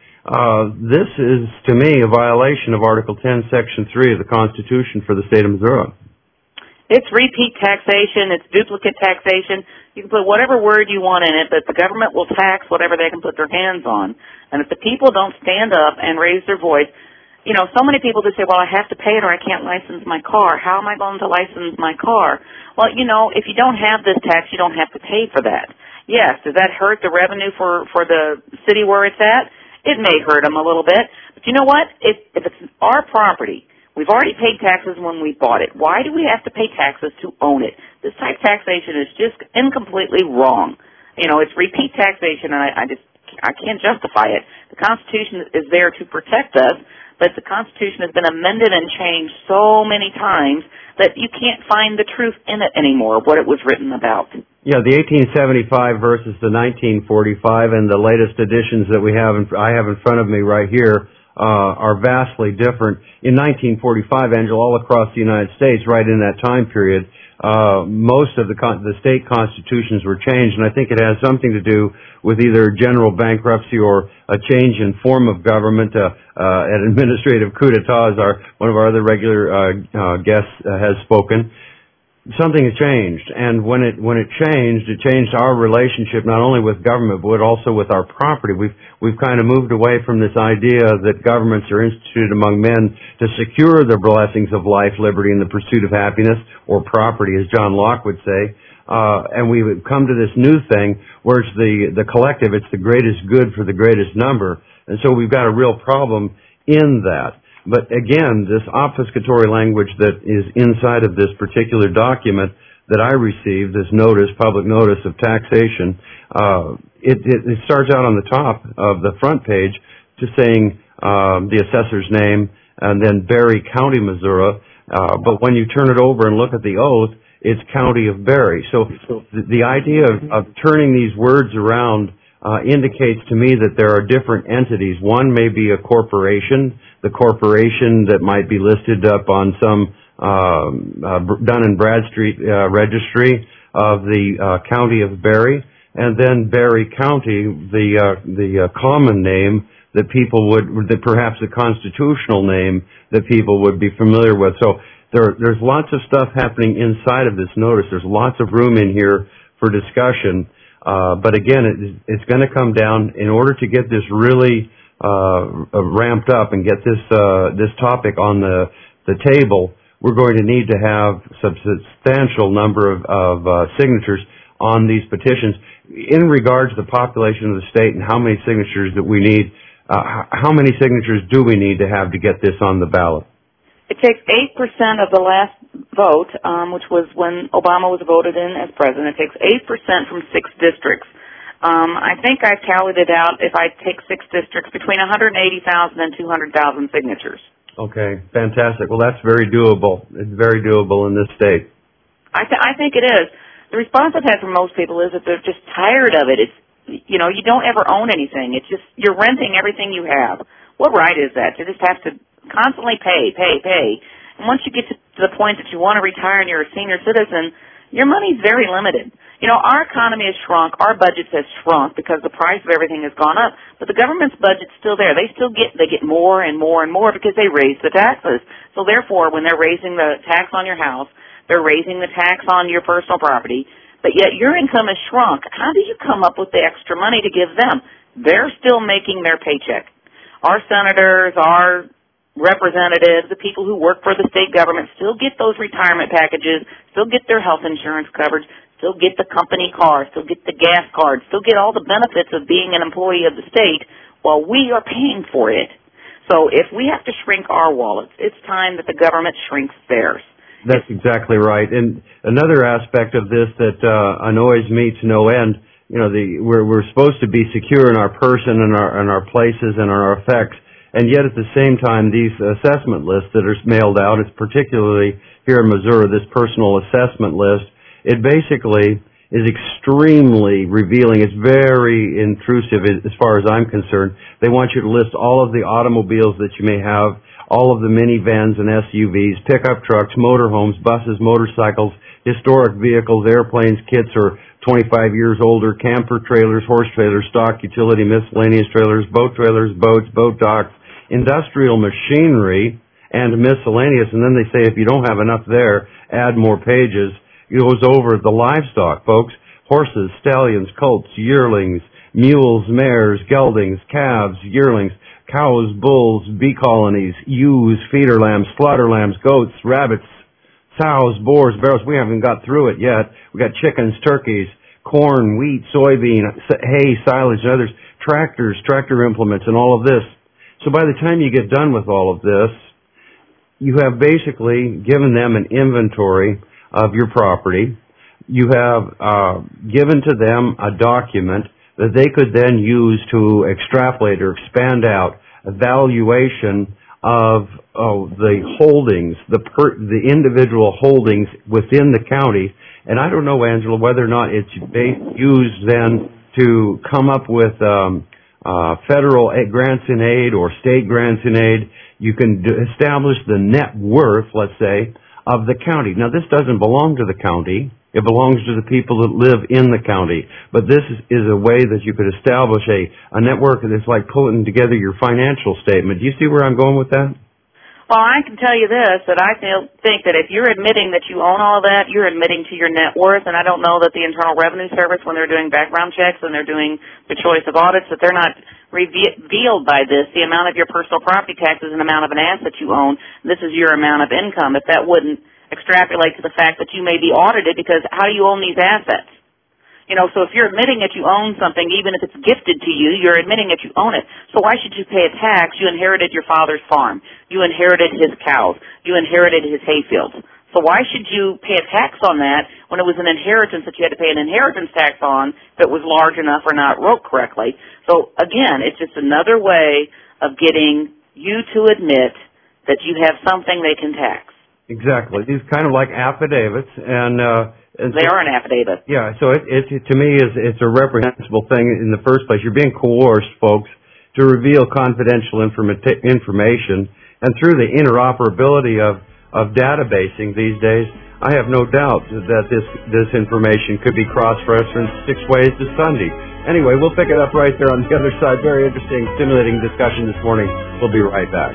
this is, to me, a violation of Article 10, Section 3 of the Constitution for the state of Missouri. It's repeat taxation. It's duplicate taxation. You can put whatever word you want in it, but the government will tax whatever they can put their hands on. And if the people don't stand up and raise their voice, so many people just say, well, I have to pay it or I can't license my car. How am I going to license my car? Well, if you don't have this tax, you don't have to pay for that. Yes, does that hurt the revenue for the city where it's at? It may hurt them a little bit. But you know what? If it's our property, we've already paid taxes when we bought it. Why do we have to pay taxes to own it? This type of taxation is just incompletely wrong. It's repeat taxation, and I can't justify it. The Constitution is there to protect us, but the Constitution has been amended and changed so many times that you can't find the truth in it anymore, what it was written about. Yeah, the 1875 versus the 1945 and the latest editions that I have in front of me right here are vastly different. In 1945, Angela, all across the United States, right in that time period, most of the state constitutions were changed, and I think it has something to do with either general bankruptcy or a change in form of government. An administrative coup d'etat, as one of our other regular guests has spoken. Something has changed, and when it changed our relationship not only with government but also with our property. We've kind of moved away from this idea that governments are instituted among men to secure the blessings of life, liberty, and the pursuit of happiness, or property, as John Locke would say. And we've come to this new thing where it's the collective, it's the greatest good for the greatest number, and so we've got a real problem in that. But again, this obfuscatory language that is inside of this particular document that I received, this notice, public notice of taxation, it starts out on the top of the front page just saying the assessor's name and then Berry County, Missouri. But when you turn it over and look at the oath, it's County of Berry. So the idea of turning these words around indicates to me that there are different entities. One may be a corporation, the corporation that might be listed up on some Dun and Bradstreet registry of the County of Berry, and then Berry County, the common name that people that perhaps the constitutional name that people would be familiar with. So there's lots of stuff happening inside of this notice. There's lots of room in here for discussion. But again, it's going to come down, in order to get this really ramped up and get this topic on the table, we're going to need to have a substantial number of signatures on these petitions. In regards to the population of the state and how many signatures that we need, how many signatures do we need to have to get this on the ballot? It takes 8% of the last vote, which was when Obama was voted in as president. It takes 8% from 6 districts. I think I've tallied it out. If I take 6 districts, between 180,000 and 200,000 signatures. Okay, fantastic. Well, that's very doable. It's very doable in this state. I think it is. The response I've had from most people is that they're just tired of it. It's, you don't ever own anything. It's just, you're renting everything you have. What right is that? You just have to constantly pay. And once you get to to the point that you want to retire and you're a senior citizen, your money's very limited. You know, our economy has shrunk, our budgets have shrunk because the price of everything has gone up, but the government's budget's still there. They get more and more and more because they raise the taxes. So therefore, when they're raising the tax on your house, they're raising the tax on your personal property, but yet your income has shrunk. How do you come up with the extra money to give them? They're still making their paycheck. Our senators, our representatives, the people who work for the state government still get those retirement packages, still get their health insurance coverage, still get the company car, still get the gas card, still get all the benefits of being an employee of the state while we are paying for it. So if we have to shrink our wallets, it's time that the government shrinks theirs. That's exactly right. And another aspect of this that annoys me to no end, you know, we're supposed to be secure in our person and our places and our effects, and yet at the same time, these assessment lists that are mailed out, it's particularly here in Missouri, this personal assessment list, it basically is extremely revealing. It's very intrusive as far as I'm concerned. They want you to list all of the automobiles that you may have, all of the minivans and SUVs, pickup trucks, motorhomes, buses, motorcycles, historic vehicles, airplanes, kits or 25 years older, camper trailers, horse trailers, stock, utility, miscellaneous trailers, boats, boat docks, industrial machinery, and miscellaneous. And then they say if you don't have enough there, add more pages. It goes over the livestock, folks. Horses, stallions, colts, yearlings, mules, mares, geldings, calves, yearlings, cows, bulls, bee colonies, ewes, feeder lambs, slaughter lambs, goats, rabbits, sows, boars, barrels. We haven't got through it yet. We got chickens, turkeys, corn, wheat, soybean, hay, silage, and others, tractors, tractor implements, and all of this. So by the time you get done with all of this, you have basically given them an inventory of your property. You have given to them a document that they could then use to extrapolate or expand out a valuation of the holdings, the individual holdings within the county. And I don't know, Angela, whether or not it's used then to come up with federal grants in aid or state grants in aid. You can establish the net worth, let's say, of the county. Now, this doesn't belong to the county. It belongs to the people that live in the county. But this is a way that you could establish a network that's like pulling together your financial statement. Do you see where I'm going with that? Well, I can tell you this, that I think that if you're admitting that you own all of that, you're admitting to your net worth, and I don't know that the Internal Revenue Service, when they're doing background checks and they're doing the choice of audits, that they're not revealed by this, the amount of your personal property taxes and amount of an asset you own. This is your amount of income. If that wouldn't extrapolate to the fact that you may be audited, because how do you own these assets? You know, so if you're admitting that you own something, even if it's gifted to you, you're admitting that you own it. So why should you pay a tax? You inherited your father's farm. You inherited his cows. You inherited his hayfields. So why should you pay a tax on that when it was an inheritance that you had to pay an inheritance tax on if it was large enough or not wrote correctly? So again, it's just another way of getting you to admit that you have something they can tax. Exactly. These kind of like affidavits, and they are an affidavit. Yeah. So it to me it's a reprehensible thing in the first place. You're being coerced, folks, to reveal confidential information, and through the interoperability of databasing these days, I have no doubt that this information could be cross-referenced 6 ways to Sunday. Anyway, we'll pick it up right there on the other side. Very interesting, stimulating discussion this morning. We'll be right back.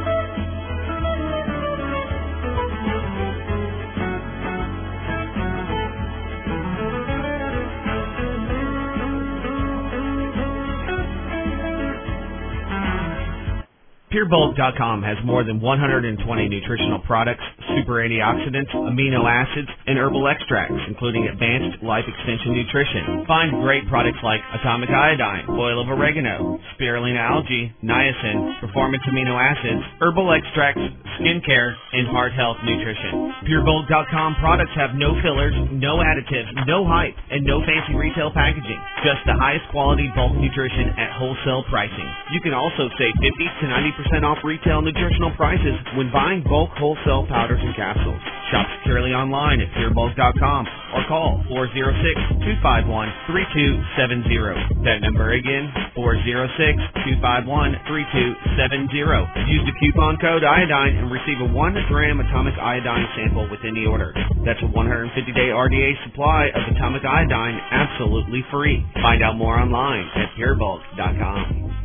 PureBulk.com has more than 120 nutritional products, super antioxidants, amino acids, and herbal extracts, including advanced life extension nutrition. Find great products like atomic iodine, oil of oregano, spirulina algae, niacin, performance amino acids, herbal extracts, skincare, and heart health nutrition. PureBulk.com products have no fillers, no additives, no hype, and no fancy retail packaging. Just the highest quality bulk nutrition at wholesale pricing. You can also save 50 to 90% off retail nutritional prices when buying bulk wholesale powders and capsules. Shop securely online at purebulk.com or call 406-251-3270. That number again, 406-251-3270. Use the coupon code iodine and receive a 1-gram atomic iodine sample with any order. That's a 150-day RDA supply of atomic iodine absolutely free. Find out more online at purebulk.com.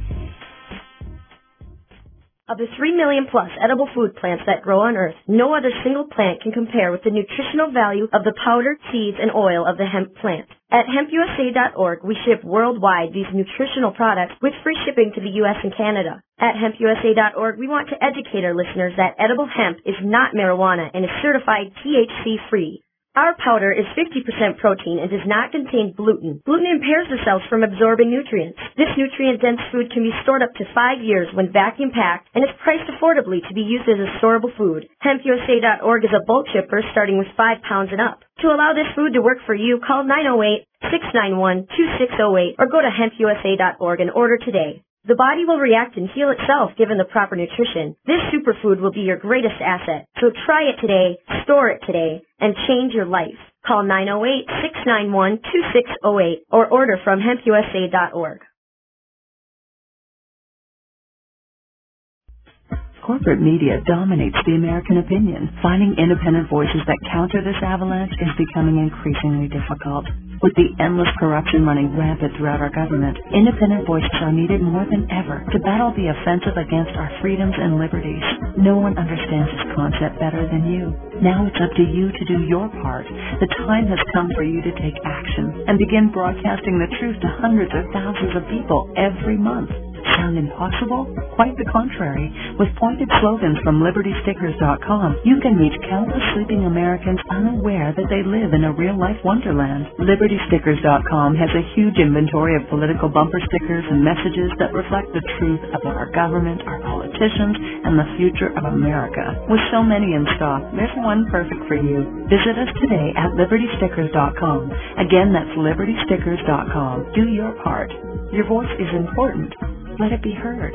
Of the 3 million plus edible food plants that grow on Earth, no other single plant can compare with the nutritional value of the powder, seeds, and oil of the hemp plant. At hempusa.org, we ship worldwide these nutritional products with free shipping to the U.S. and Canada. At hempusa.org, we want to educate our listeners that edible hemp is not marijuana and is certified THC-free. Our powder is 50% protein and does not contain gluten. Gluten impairs the cells from absorbing nutrients. This nutrient-dense food can be stored up to 5 years when vacuum-packed and is priced affordably to be used as a storable food. HempUSA.org is a bulk shipper starting with 5 pounds and up. To allow this food to work for you, call 908-691-2608 or go to hempusa.org and order today. The body will react and heal itself given the proper nutrition. This superfood will be your greatest asset. So try it today, store it today, and change your life. Call 908-691-2608 or order from hempusa.org. Corporate media dominates the American opinion. Finding independent voices that counter this avalanche is becoming increasingly difficult. With the endless corruption running rampant throughout our government, independent voices are needed more than ever to battle the offensive against our freedoms and liberties. No one understands this concept better than you. Now it's up to you to do your part. The time has come for you to take action and begin broadcasting the truth to hundreds or thousands of people every month. Sound impossible? Quite the contrary. With pointed slogans from LibertyStickers.com, you can reach countless sleeping Americans unaware that they live in a real-life wonderland. LibertyStickers.com has a huge inventory of political bumper stickers and messages that reflect the truth about our government, our politicians, and the future of America. With so many in stock, there's one perfect for you. Visit us today at LibertyStickers.com. Again, that's LibertyStickers.com. Do your part. Your voice is important. Let it be heard.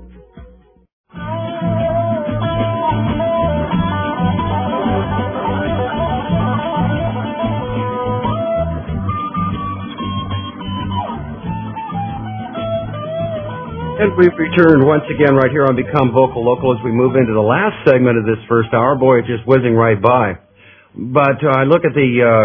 And we've returned once again right here on Become Vocal Local as we move into the last segment of this first hour. Boy, it's just whizzing right by. But I look at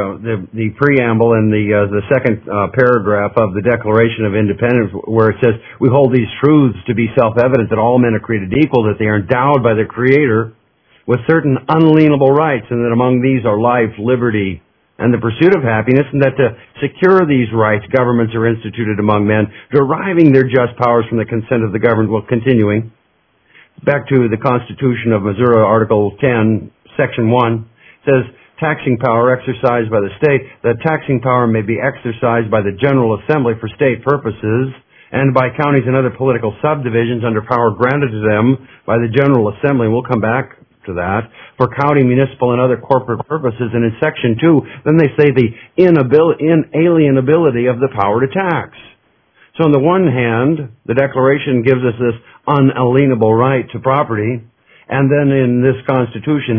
the preamble and the second paragraph of the Declaration of Independence, where it says, "We hold these truths to be self-evident that all men are created equal, that they are endowed by their Creator with certain unalienable rights, and that among these are life, liberty, and the pursuit of happiness, and that to secure these rights, governments are instituted among men, deriving their just powers from the consent of the governed." Well, continuing back to the Constitution of Missouri, Article 10, Section 1, says, "Taxing power exercised by the state, that taxing power may be exercised by the General Assembly for state purposes and by counties and other political subdivisions under power granted to them by the General Assembly." We'll come back to that. "For county, municipal, and other corporate purposes." And in Section 2, then they say the inalienability of the power to tax. So on the one hand, the Declaration gives us this unalienable right to property. And then in this Constitution,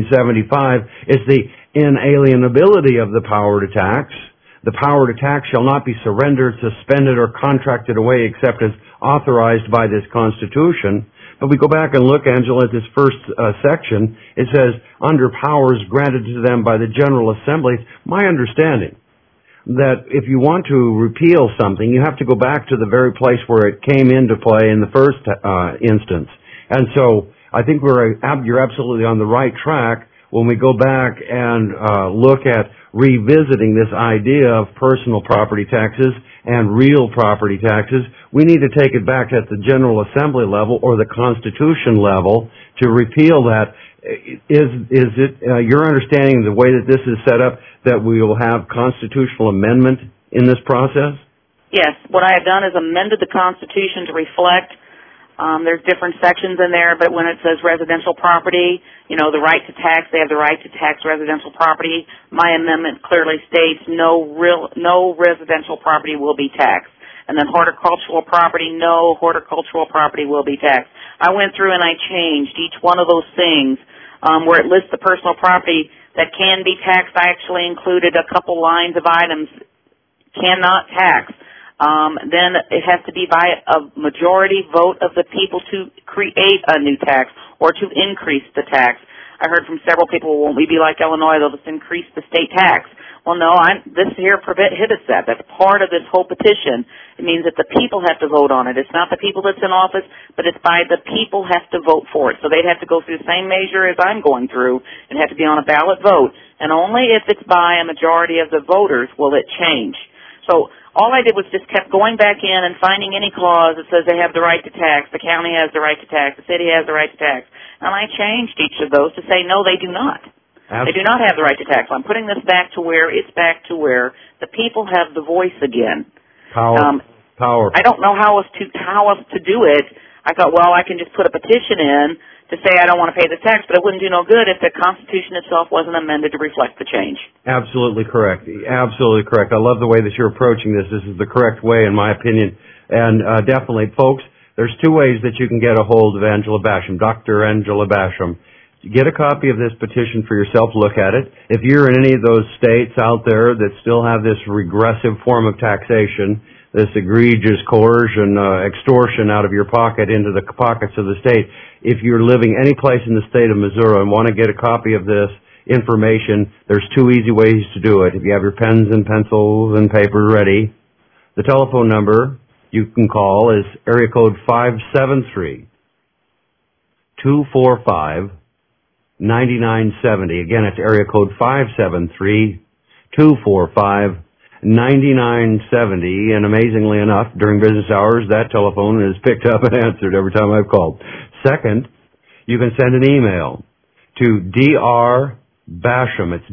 1875, it's the inalienability of the power to tax. "The power to tax shall not be surrendered, suspended, or contracted away except as authorized by this Constitution." But we go back and look, Angela, at this first section. It says, "under powers granted to them by the General Assembly." My understanding that if you want to repeal something, you have to go back to the very place where it came into play in the first instance. And so I think you're absolutely on the right track when we go back and look at revisiting this idea of personal property taxes and real property taxes. We need to take it back at the General Assembly level or the Constitution level to repeal that. Is it your understanding of the way that this is set up that we will have constitutional amendment in this process? Yes. What I have done is amended the Constitution to reflect there's different sections in there, but when it says residential property, the right to tax, they have the right to tax residential property. My amendment clearly states no residential property will be taxed. And then horticultural property, no horticultural property will be taxed. I went through and I changed each one of those things where it lists the personal property that can be taxed. I actually included a couple lines of items cannot tax. Then it has to be by a majority vote of the people to create a new tax or to increase the tax. I heard from several people, won't we be like Illinois, they'll just increase the state tax. Well, no, this here prohibits that. That's part of this whole petition. It means that the people have to vote on it. It's not the people that's in office, but it's by the people have to vote for it. So they'd have to go through the same measure as I'm going through and have to be on a ballot vote. And only if it's by a majority of the voters will it change. So all I did was just kept going back in and finding any clause that says they have the right to tax, the county has the right to tax, the city has the right to tax. And I changed each of those to say, no, they do not. Absolutely. They do not have the right to tax. I'm putting this back to where the people have the voice again. Power. I don't know how else to do it. I thought, well, I can just put a petition in to say I don't want to pay the tax, but it wouldn't do no good if the Constitution itself wasn't amended to reflect the change. Absolutely correct. Absolutely correct. I love the way that you're approaching this. This is the correct way, in my opinion. And definitely, folks, there's two ways that you can get a hold of Angela Basham, Dr. Angela Basham. Get a copy of this petition for yourself, look at it. If you're in any of those states out there that still have this regressive form of taxation, this egregious coercion, extortion out of your pocket into the pockets of the state, if you're living any place in the state of Missouri and want to get a copy of this information, there's two easy ways to do it. If you have your pens and pencils and paper ready, the telephone number you can call is area code 573-245-9970. Again, it's area code 573-245-9970. And amazingly enough, during business hours, that telephone is picked up and answered every time I've called. Second, you can send an email to Dr. Basham, it's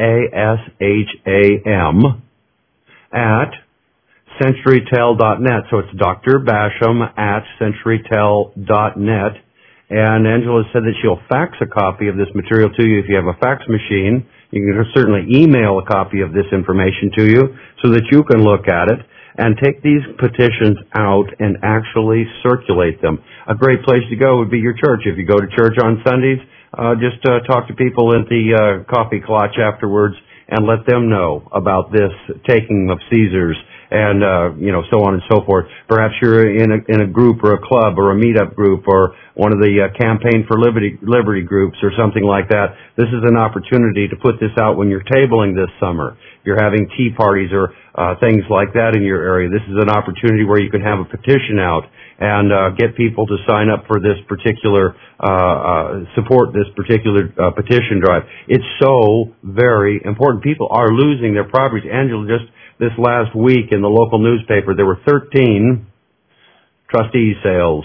BASHAM, at CenturyTel.net. So it's Dr. Basham at CenturyTel.net. And Angela said that she'll fax a copy of this material to you if you have a fax machine. You can certainly email a copy of this information to you so that you can look at it and take these petitions out and actually circulate them. A great place to go would be your church. If you go to church on Sundays, just talk to people at the coffee clutch afterwards and let them know about this taking of Caesars and so on and so forth. Perhaps you're in a group or a club or a meetup group or one of the Campaign for Liberty groups or something like that. This is an opportunity to put this out when you're tabling this summer. If you're having tea parties or things like that in your area, this is an opportunity where you can have a petition out and get people to sign up for this particular support this particular petition drive. It's so very important. People are losing their properties. Angela, just this last week in the local newspaper, there were 13 trustee sales.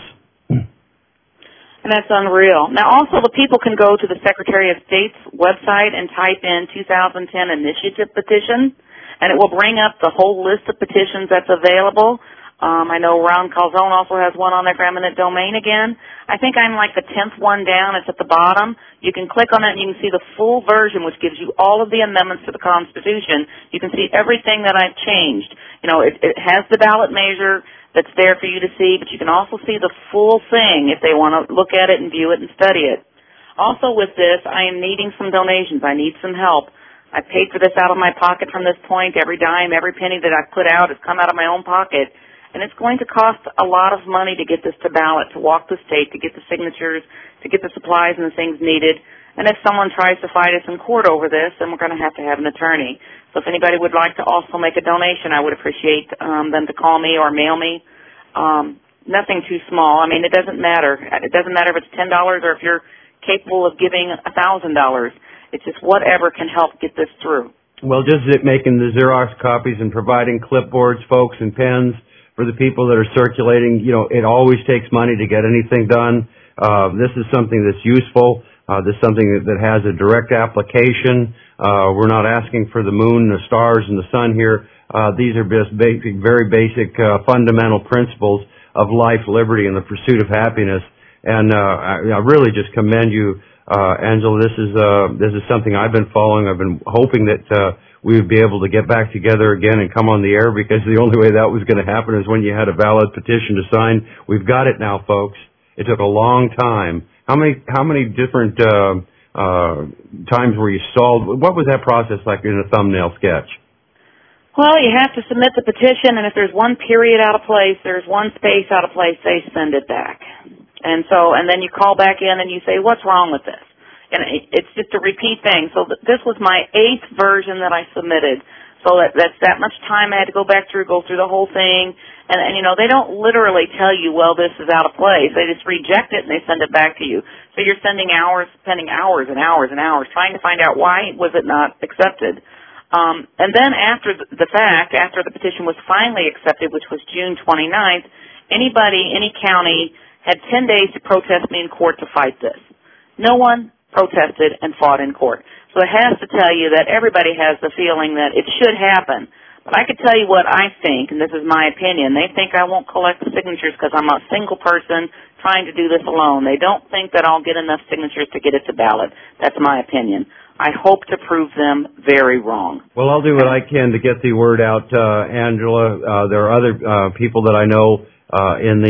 And that's unreal. Now, also, the people can go to the Secretary of State's website and type in 2010 initiative petition, and it will bring up the whole list of petitions that's available. I know Ron Calzone also has one on there for eminent domain again. I think I'm like the 10th one down. It's at the bottom. You can click on it and you can see the full version, which gives you all of the amendments to the Constitution. You can see everything that I've changed. You know, it has the ballot measure that's there for you to see, but you can also see the full thing if they want to look at it and view it and study it. Also with this, I am needing some donations. I need some help. I paid for this out of my pocket from this point. Every dime, every penny that I've put out has come out of my own pocket. And it's going to cost a lot of money to get this to ballot, to walk the state, to get the signatures, to get the supplies and the things needed. And if someone tries to fight us in court over this, then we're going to have an attorney. So if anybody would like to also make a donation, I would appreciate them to call me or mail me. Nothing too small. I mean, it doesn't matter. It doesn't matter if it's $10 or if you're capable of giving $1,000. It's just whatever can help get this through. Well, just making the Xerox copies and providing clipboards, folks, and pens for the people that are circulating, it always takes money to get anything done. This is something that's useful. This is something that has a direct application. We're not asking for the moon, the stars, and the sun here. These are just basic, very basic, fundamental principles of life, liberty, and the pursuit of happiness. And I really just commend you, Angela. This is something I've been following. I've been hoping that we would be able to get back together again and come on the air, because the only way that was going to happen is when you had a valid petition to sign. We've got it now, folks. It took a long time. How many different times where you stalled. What was that process like in a thumbnail sketch? Well, you have to submit the petition, and if there's one period out of place, there's one space out of place, they send it back. And then you call back in and you say, what's wrong with this? And it's just a repeat thing. So this was my 8th version that I submitted. So that's that much time I had to go through the whole thing. And they don't literally tell you, well, this is out of place. They just reject it and they send it back to you. So you're spending hours and hours and hours trying to find out why was it not accepted. And then after the fact, after the petition was finally accepted, which was June 29th, any county had 10 days to protest me in court to fight this. No one protested and fought in court. So it has to tell you that everybody has the feeling that it should happen. But I could tell you what I think, and this is my opinion. They think I won't collect the signatures because I'm a single person trying to do this alone. They don't think that I'll get enough signatures to get it to ballot. That's my opinion. I hope to prove them very wrong. Well, I'll do what I can to get the word out, Angela. There are other people that I know in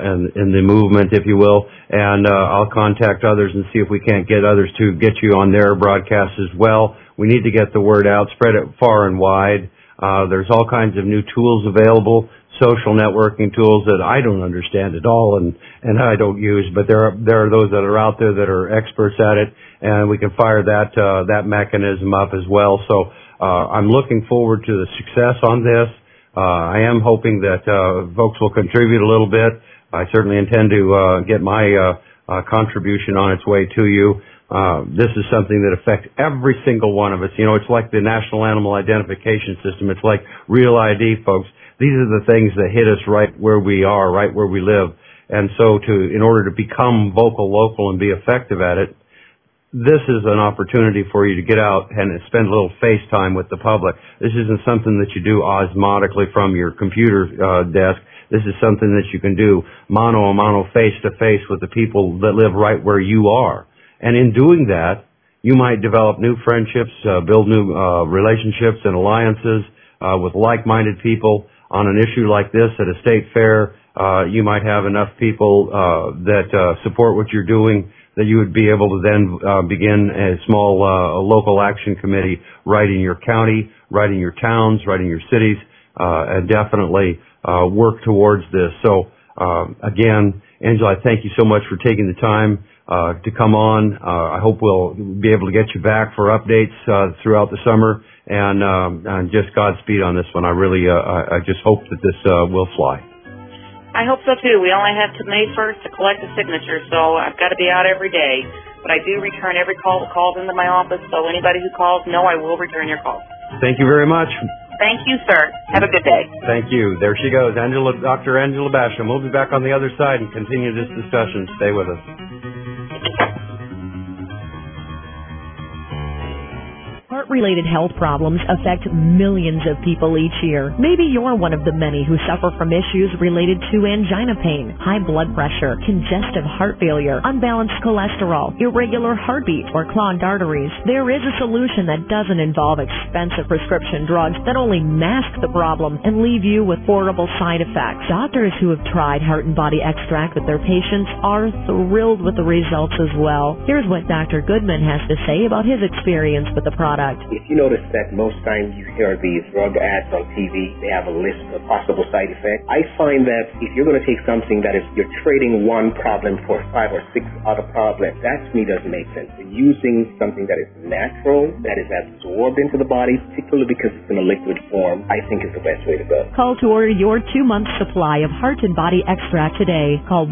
the movement, if you will, and I'll contact others and see if we can't get others to get you on their broadcast as well. We need to get the word out, spread it far and wide. There's all kinds of new tools available, social networking tools that I don't understand at all and I don't use, but there are those that are out there that are experts at it, and we can fire that mechanism up as well. So I'm looking forward to the success on this. I am hoping that folks will contribute a little bit. I certainly intend to get my contribution on its way to you. This is something that affects every single one of us. You know, it's like the National Animal Identification System. It's like Real ID, folks. These are the things that hit us right where we are, right where we live. And so in order to become vocal, local, and be effective at it, this is an opportunity for you to get out and spend a little face time with the public. This isn't something that you do osmotically from your computer desk. This is something that you can do mano a mano, face to face with the people that live right where you are. And in doing that, you might develop new friendships, build new relationships and alliances with like-minded people on an issue like this at a state fair. You might have enough people that support what you're doing that you would be able to then begin a small local action committee right in your county, right in your towns, right in your cities, and definitely work towards this. So, again, Angela, I thank you so much for taking the time to come on. I hope we'll be able to get you back for updates throughout the summer, and just Godspeed on this one. I just hope that this will fly. I hope so, too. We only have to May 1st to collect the signatures, so I've got to be out every day. But I do return every call that calls into my office, so anybody who calls, know I will return your call. Thank you very much. Thank you, sir. Have a good day. Thank you. There she goes, Dr. Angela Basham. We'll be back on the other side and continue this discussion. Stay with us. Heart-related health problems affect millions of people each year. Maybe you're one of the many who suffer from issues related to angina pain, high blood pressure, congestive heart failure, unbalanced cholesterol, irregular heartbeat, or clogged arteries. There is a solution that doesn't involve expensive prescription drugs that only mask the problem and leave you with horrible side effects. Doctors who have tried Heart and Body Extract with their patients are thrilled with the results as well. Here's what Dr. Goodman has to say about his experience with the product. If you notice that most times you hear these drug ads on TV, they have a list of possible side effects. I find that if you're going to take something that is, you're trading one problem for 5 or 6 other problems, that to me doesn't make sense. Using something that is natural, that is absorbed into the body, particularly because it's in a liquid form, I think is the best way to go. Call to order your 2-month supply of Heart and Body Extract today. Call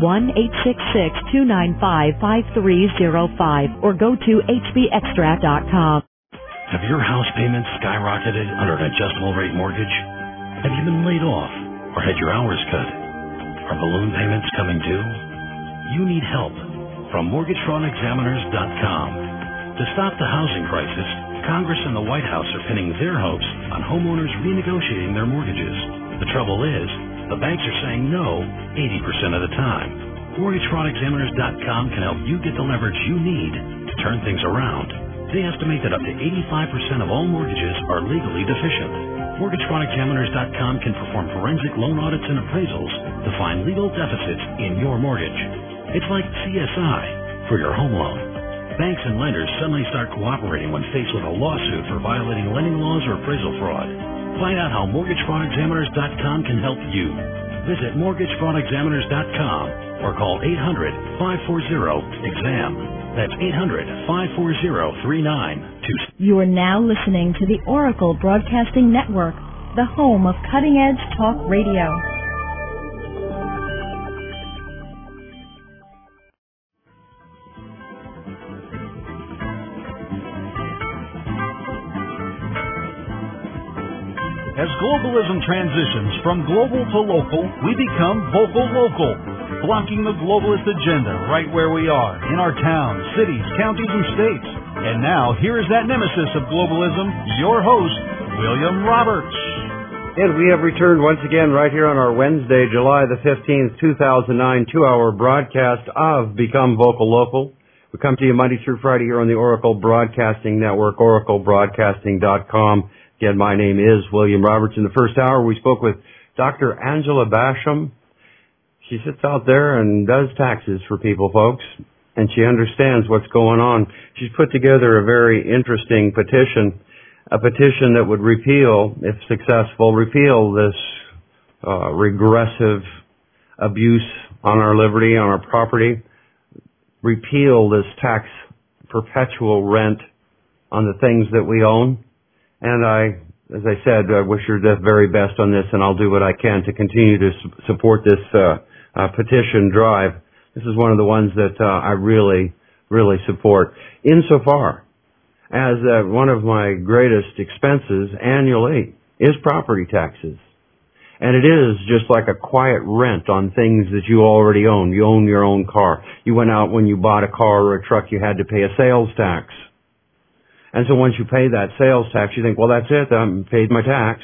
1-866-295-5305 or go to hbextract.com. Have your house payments skyrocketed under an adjustable rate mortgage? Have you been laid off or had your hours cut? Are balloon payments coming due? You need help from MortgageFraudExaminers.com. To stop the housing crisis, Congress and the White House are pinning their hopes on homeowners renegotiating their mortgages. The trouble is, the banks are saying no 80% of the time. MortgageFraudExaminers.com can help you get the leverage you need to turn things around. They estimate that up to 85% of all mortgages are legally deficient. MortgageFraudExaminers.com can perform forensic loan audits and appraisals to find legal deficits in your mortgage. It's like CSI for your home loan. banks and lenders suddenly start cooperating when faced with a lawsuit for violating lending laws or appraisal fraud. Find out how MortgageFraudExaminers.com can help you. Visit MortgageFraudExaminers.com or call 800-540-EXAM. That's 800-540-3927. You are now listening to the Oracle Broadcasting Network, the home of cutting-edge talk radio. As globalism transitions from global to local, we become vocal local, blocking the globalist agenda right where we are, in our towns, cities, counties, and states. And now, here is that nemesis of globalism, your host, William Roberts. And we have returned once again right here on our Wednesday, July the 15th, 2009, 2-hour broadcast of Become Vocal Local. We come to you Monday through Friday here on the Oracle Broadcasting Network, oraclebroadcasting.com. Again, my name is William Roberts. In the first hour, we spoke with Dr. Angela Basham. She sits out there and does taxes for people, folks, and she understands what's going on. She's put together a very interesting petition, a petition that would repeal, if successful, repeal this regressive abuse on our liberty, on our property, repeal this tax perpetual rent on the things that we own. And as I said, I wish her the very best on this, and I'll do what I can to continue to support this petition drive. This is one of the ones that I really, really support. Insofar as one of my greatest expenses annually is property taxes. And it is just like a quiet rent on things that you already own. You own your own car. You went out when you bought a car or a truck, you had to pay a sales tax. And so once you pay that sales tax, you think, well, that's it. I paid my tax.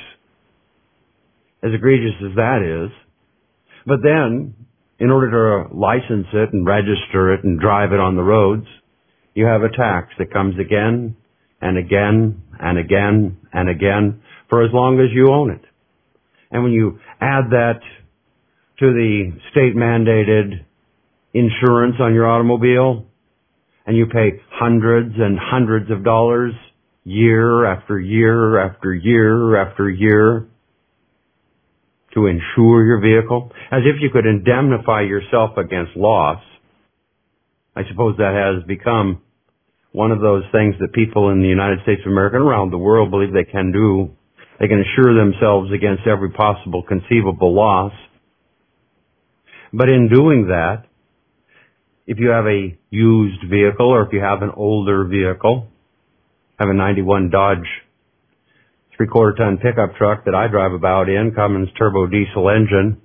As egregious as that is. But then, in order to license it and register it and drive it on the roads, you have a tax that comes again and again and again and again for as long as you own it. And when you add that to the state-mandated insurance on your automobile, and you pay hundreds and hundreds of dollars year after year after year after year to insure your vehicle, as if you could indemnify yourself against loss. I suppose that has become one of those things that people in the United States of America and around the world believe they can do. They can insure themselves against every possible conceivable loss. But in doing that, if you have a used vehicle or if you have an older vehicle, have a 91 Dodge 3/4 ton pickup truck that I drive about in, Cummins turbo diesel engine,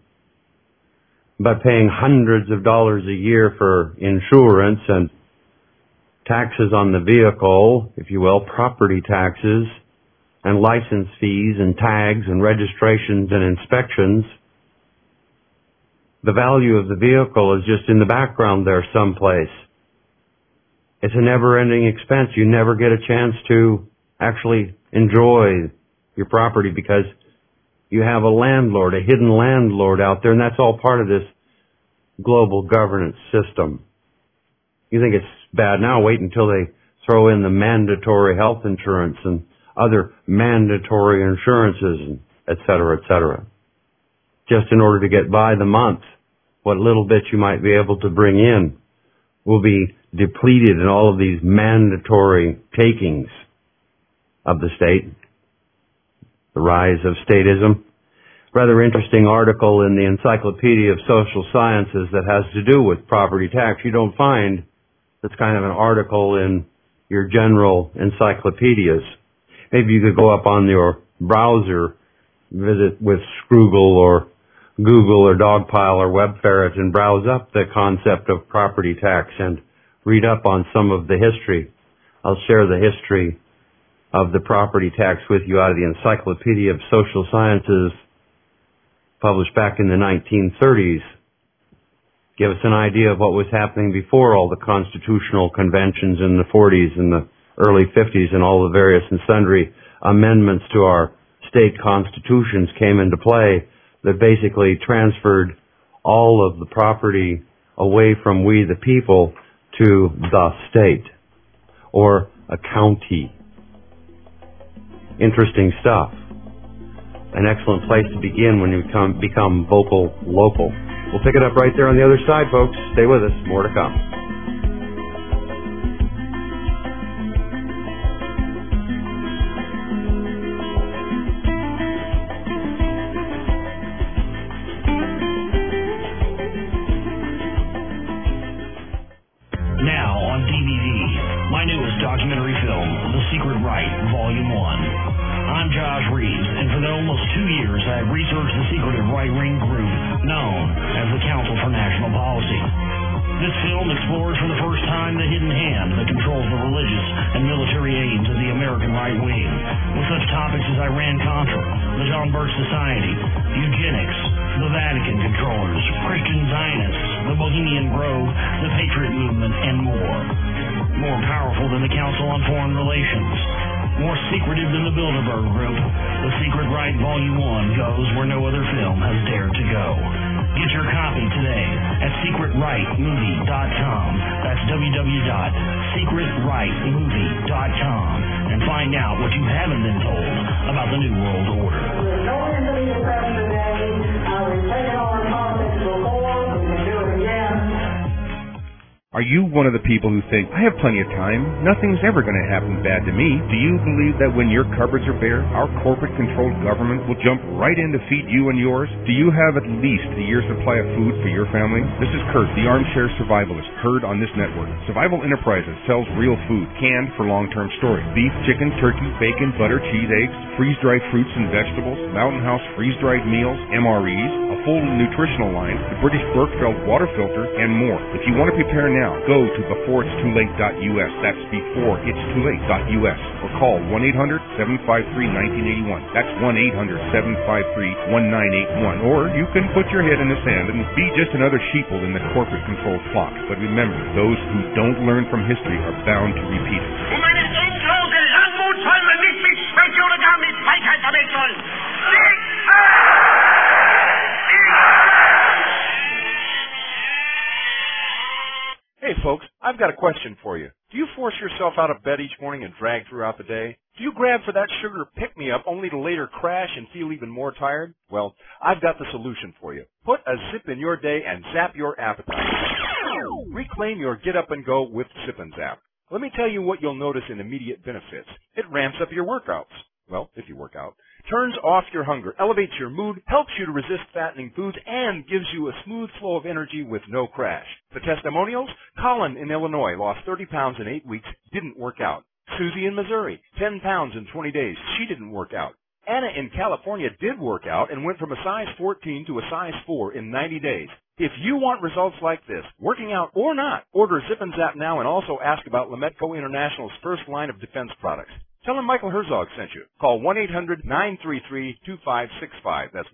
but paying hundreds of dollars a year for insurance and taxes on the vehicle, if you will, property taxes and license fees and tags and registrations and inspections, the value of the vehicle is just in the background there someplace. It's a never-ending expense. You never get a chance to actually enjoy your property because you have a landlord, a hidden landlord out there, and that's all part of this global governance system. You think it's bad now, wait until they throw in the mandatory health insurance and other mandatory insurances, and et cetera, just in order to get by the month. What little bit you might be able to bring in will be depleted in all of these mandatory takings of the state. The rise of statism. Rather interesting article in the Encyclopedia of Social Sciences that has to do with property tax. You don't find that's kind of an article in your general encyclopedias. Maybe you could go up on your browser, visit with Scroogle or Google or Dogpile or WebFerret and browse up the concept of property tax and read up on some of the history. I'll share the history of the property tax with you out of the Encyclopedia of Social Sciences, published back in the 1930s. Give us an idea of what was happening before all the constitutional conventions in the 40s and the early 50s and all the various and sundry amendments to our state constitutions came into play that basically transferred all of the property away from we the people to the state. or a county. Interesting stuff. An excellent place to begin when you become vocal local. We'll pick it up right there on the other side, folks. Stay with us. More to come. Now on DVD, my newest documentary film, The Secret Right, Volume 1. I'm Josh Reeves, and for almost 2 years I have researched the secretive right-wing group known as the Council for National Policy. This film explores for the first time the hidden hand that controls the religious and military aims of the American right wing, with such topics as Iran-Contra, the John Birch Society, eugenics, the Vatican controllers, Christian Zionists, the Bohemian Grove, the Patriot Movement, and more. More powerful than the Council on Foreign Relations. More secretive than the Bilderberg Group, The Secret Right Volume 1 goes where no other film has dared to go. Get your copy today at secretrightmovie.com. That's www.secretrightmovie.com and find out what you haven't been told about the New World Order. We're going into the oppression today. We've taken on politics before. We can do it again. Are you one of the people who think, I have plenty of time, nothing's ever going to happen bad to me? Do you believe that when your cupboards are bare, our corporate-controlled government will jump right in to feed you and yours? Do you have at least a year's supply of food for your family? This is Kurt, the armchair survivalist, heard on this network. Survival Enterprises sells real food, canned for long-term storage. Beef, chicken, turkey, bacon, butter, cheese, eggs, freeze-dried fruits and vegetables, Mountain House freeze-dried meals, MREs, a full nutritional line, the British Berkefeld water filter, and more. If you want to prepare now, go to beforeitstoolate.us. That's beforeitstoolate.us. Or call 1-800-753-1981. That's 1-800-753-1981. Or you can put your head in the sand and be just another sheeple in the corporate-controlled flock. But remember, those who don't learn from history are bound to repeat it. Um eine endlose Langmut soll man nicht mit Schwäche oder gar mit Feigheit verwechseln. Hey folks, I've got a question for you. Do you force yourself out of bed each morning and drag throughout the day? Do you grab for that sugar pick-me-up only to later crash and feel even more tired? Well, I've got the solution for you. Put a zip in your day and zap your appetite. Reclaim your get-up-and-go with Zip and Zap. Let me tell you what you'll notice in immediate benefits. It ramps up your workouts. Well, if you work out. Turns off your hunger, elevates your mood, helps you to resist fattening foods, and gives you a smooth flow of energy with no crash. The testimonials? Colin in Illinois lost 30 pounds in 8 weeks, didn't work out. Susie in Missouri, 10 pounds in 20 days, she didn't work out. Anna in California did work out and went from a size 14 to a size 4 in 90 days. If you want results like this, working out or not, order Zip and Zap now and also ask about Lametco International's first line of defense products. Tell them Michael Herzog sent you. Call 1-800-933-2565. That's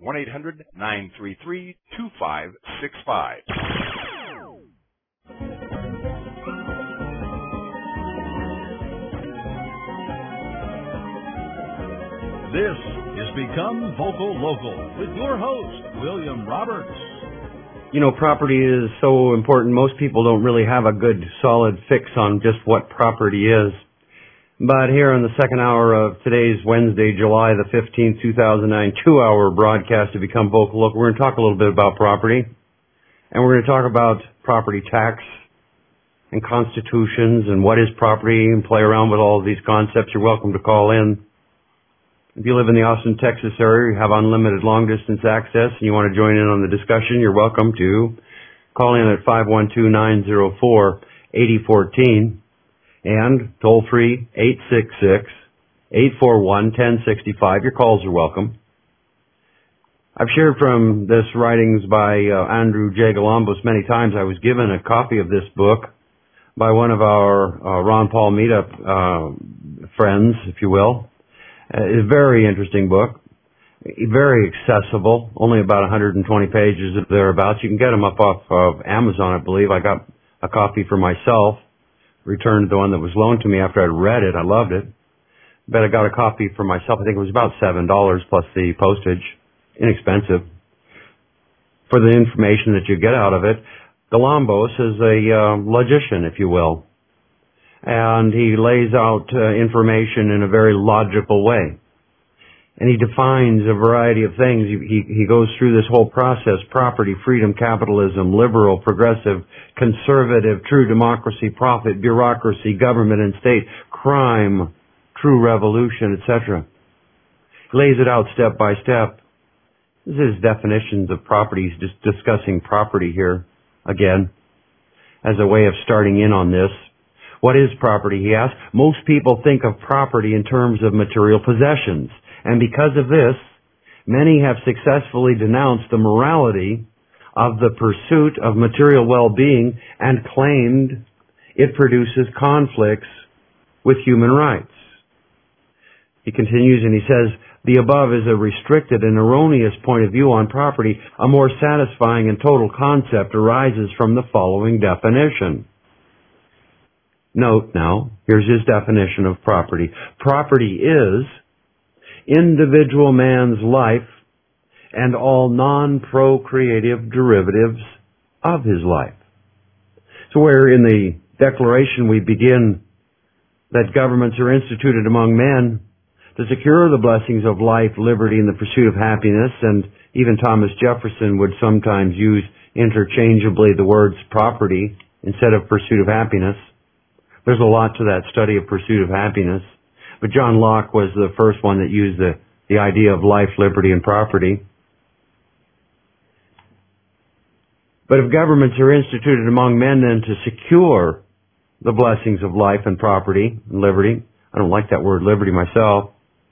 1-800-933-2565. This is Become Vocal Local with your host, William Roberts. You know, property is so important. Most people don't really have a good, solid fix on just what property is. But here in the second hour of today's Wednesday, July the 15th, 2009, 2-hour broadcast to Become Vocal Local, we're going to talk a little bit about property. And we're going to talk about property tax and constitutions and what is property and play around with all of these concepts. You're welcome to call in. If you live in the Austin, Texas area, you have unlimited long-distance access, and you want to join in on the discussion, you're welcome to call in at 512-904-8014 and toll-free 866-841-1065. Your calls are welcome. I've shared from this writings by Andrew J. Galambos many times. I was given a copy of this book by one of our Ron Paul meetup friends, if you will. A very interesting book, very accessible, only about 120 pages or thereabouts. You can get them up off of Amazon, I believe. I got a copy for myself, returned the one that was loaned to me after I read it. I loved it. But I got a copy for myself. I think it was about $7 plus the postage. Inexpensive for the information that you get out of it. Galambos is a logician, if you will. and he lays out information in a very logical way. And he defines a variety of things. He goes through this whole process: property, freedom, capitalism, liberal, progressive, conservative, true democracy, profit, bureaucracy, government and state, crime, true revolution, etc. He lays it out step by step. This is definitions of property. He's just discussing property here again as a way of starting in on this. What is property, he asks? Most people think of property in terms of material possessions. And because of this, many have successfully denounced the morality of the pursuit of material well-being and claimed it produces conflicts with human rights. He continues and he says, the above is a restricted and erroneous point of view on property. A more satisfying and total concept arises from the following definition. Note now, here's his definition of property. Property is individual man's life and all non-procreative derivatives of his life. So where in the Declaration we begin that governments are instituted among men to secure the blessings of life, liberty, and the pursuit of happiness, and even Thomas Jefferson would sometimes use interchangeably the words property instead of pursuit of happiness. There's a lot to that study of pursuit of happiness. But John Locke was the first one that used the idea of life, liberty, and property. But if governments are instituted among men then to secure the blessings of life and property and liberty, I don't like that word liberty myself.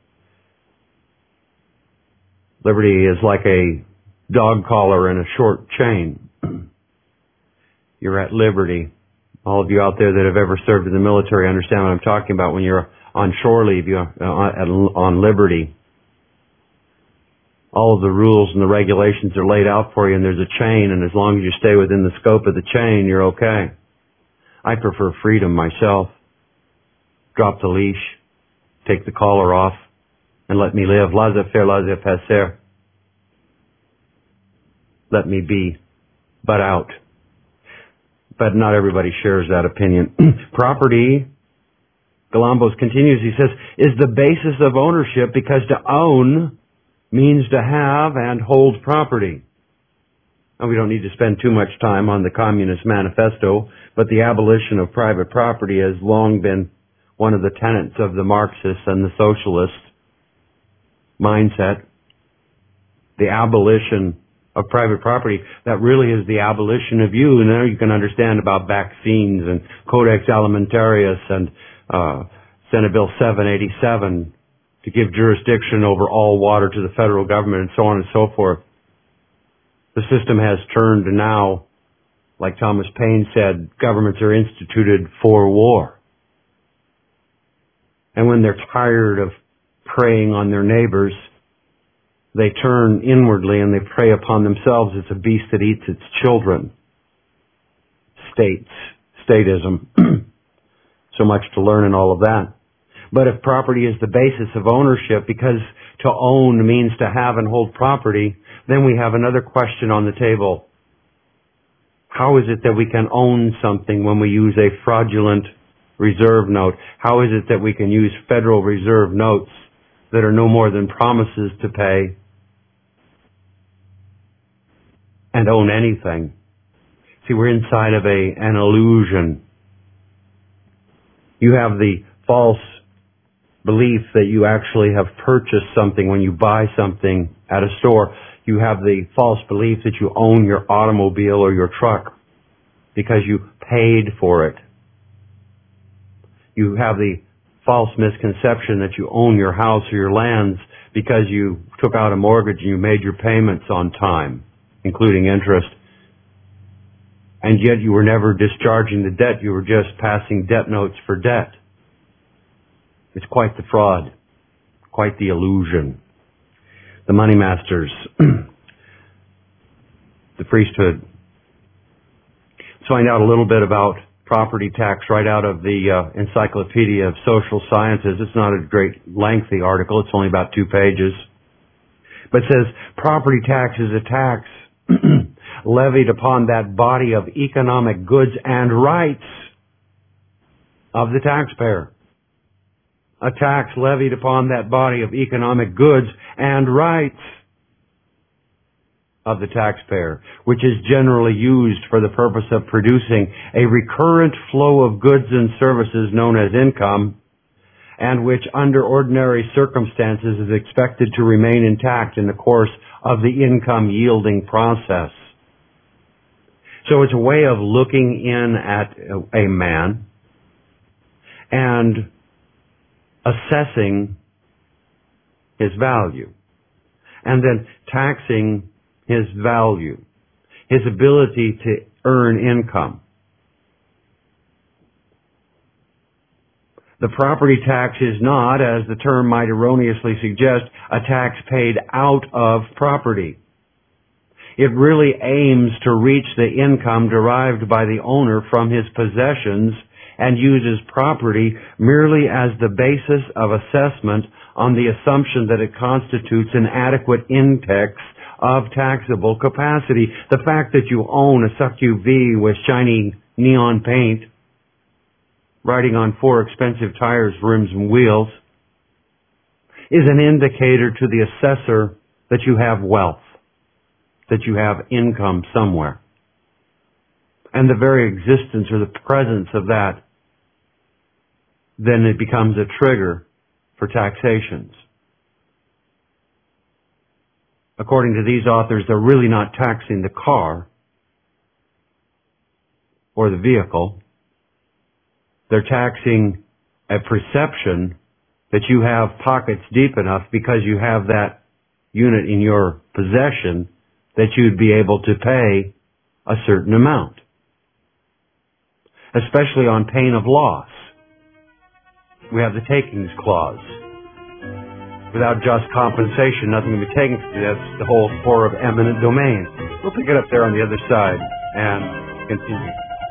Liberty is like a dog collar and a short chain. You're at liberty. All of you out there that have ever served in the military understand what I'm talking about. When you're on shore leave, you're on liberty. All of the rules and the regulations are laid out for you, and there's a chain, and as long as you stay within the scope of the chain, you're okay. I prefer freedom myself. Drop the leash, take the collar off, and let me live. Laissez-faire, laissez-passer. Let me be, but out. But not everybody shares that opinion. Property, Galambos continues, he says, is the basis of ownership because to own means to have and hold property. Now, we don't need to spend too much time on the Communist Manifesto, but the abolition of private property has long been one of the tenets of the Marxist and the socialist mindset. The abolition of private property, that really is the abolition of you. And there you can understand about vaccines and Codex Alimentarius and Senate Bill 787 to give jurisdiction over all water to the federal government and so on and so forth. The system has turned now, like Thomas Paine said, governments are instituted for war. And when they're tired of preying on their neighbors, they turn inwardly and they prey upon themselves. It's a beast that eats its children. Statism. So much to learn in all of that. But if property is the basis of ownership, because to own means to have and hold property, then we have another question on the table. How is it that we can own something when we use a fraudulent reserve note? How is it that we can use Federal Reserve notes that are no more than promises to pay and own anything? See, we're inside of an illusion. You have the false belief that you actually have purchased something when you buy something at a store. You have the false belief that you own your automobile or your truck because you paid for it. You have the false misconception that you own your house or your lands because you took out a mortgage and you made your payments on time, including interest. And yet you were never discharging the debt. You were just passing debt notes for debt. It's quite the fraud, quite the illusion. The money masters, the priesthood. Let's find out a little bit about property tax right out of the Encyclopedia of Social Sciences. It's not a great lengthy article. It's only about 2 pages. But it says, property tax is a tax levied upon that body of economic goods and rights of the taxpayer. A tax levied upon that body of economic goods and rights of the taxpayer, which is generally used for the purpose of producing a recurrent flow of goods and services known as income, and which under ordinary circumstances is expected to remain intact in the course of the income yielding process. So it's a way of looking in at a man and assessing his value, and then taxing his value, his ability to earn income. The property tax is not, as the term might erroneously suggest, a tax paid out of property. It really aims to reach the income derived by the owner from his possessions and uses property merely as the basis of assessment on the assumption that it constitutes an adequate index of taxable capacity. The fact that you own a SUV with shiny neon paint, riding on 4 expensive tires, rims, and wheels, is an indicator to the assessor that you have wealth, that you have income somewhere. And the very existence or the presence of that, then it becomes a trigger for taxations. According to these authors, they're really not taxing the car or the vehicle. They're taxing a perception that you have pockets deep enough because you have that unit in your possession that you'd be able to pay a certain amount, especially on pain of loss. We have the takings clause. Without just compensation, nothing can be taken. That's the whole core of eminent domain. We'll pick it up there on the other side and continue.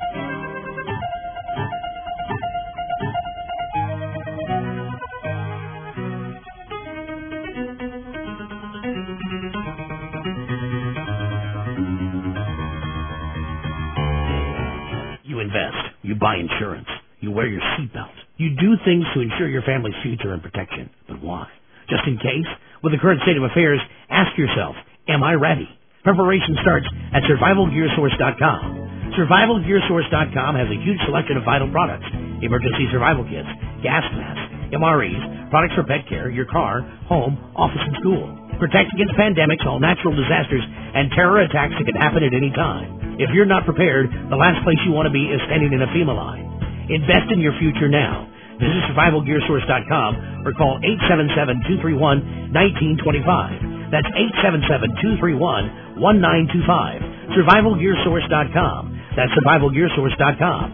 You invest. You buy insurance. You wear your seatbelt. You do things to ensure your family's future and protection. But why? Just in case? With the current state of affairs, ask yourself, am I ready? Preparation starts at SurvivalGearSource.com. SurvivalGearSource.com has a huge selection of vital products: emergency survival kits, gas masks, MREs, products for pet care, your car, home, office, and school. Protect against pandemics, all natural disasters, and terror attacks that can happen at any time. If you're not prepared, the last place you want to be is standing in a FEMA line. Invest in your future now. Visit SurvivalGearSource.com or call 877-231-1925. That's 877-231-1925. SurvivalGearSource.com. That's SurvivalGearSource.com.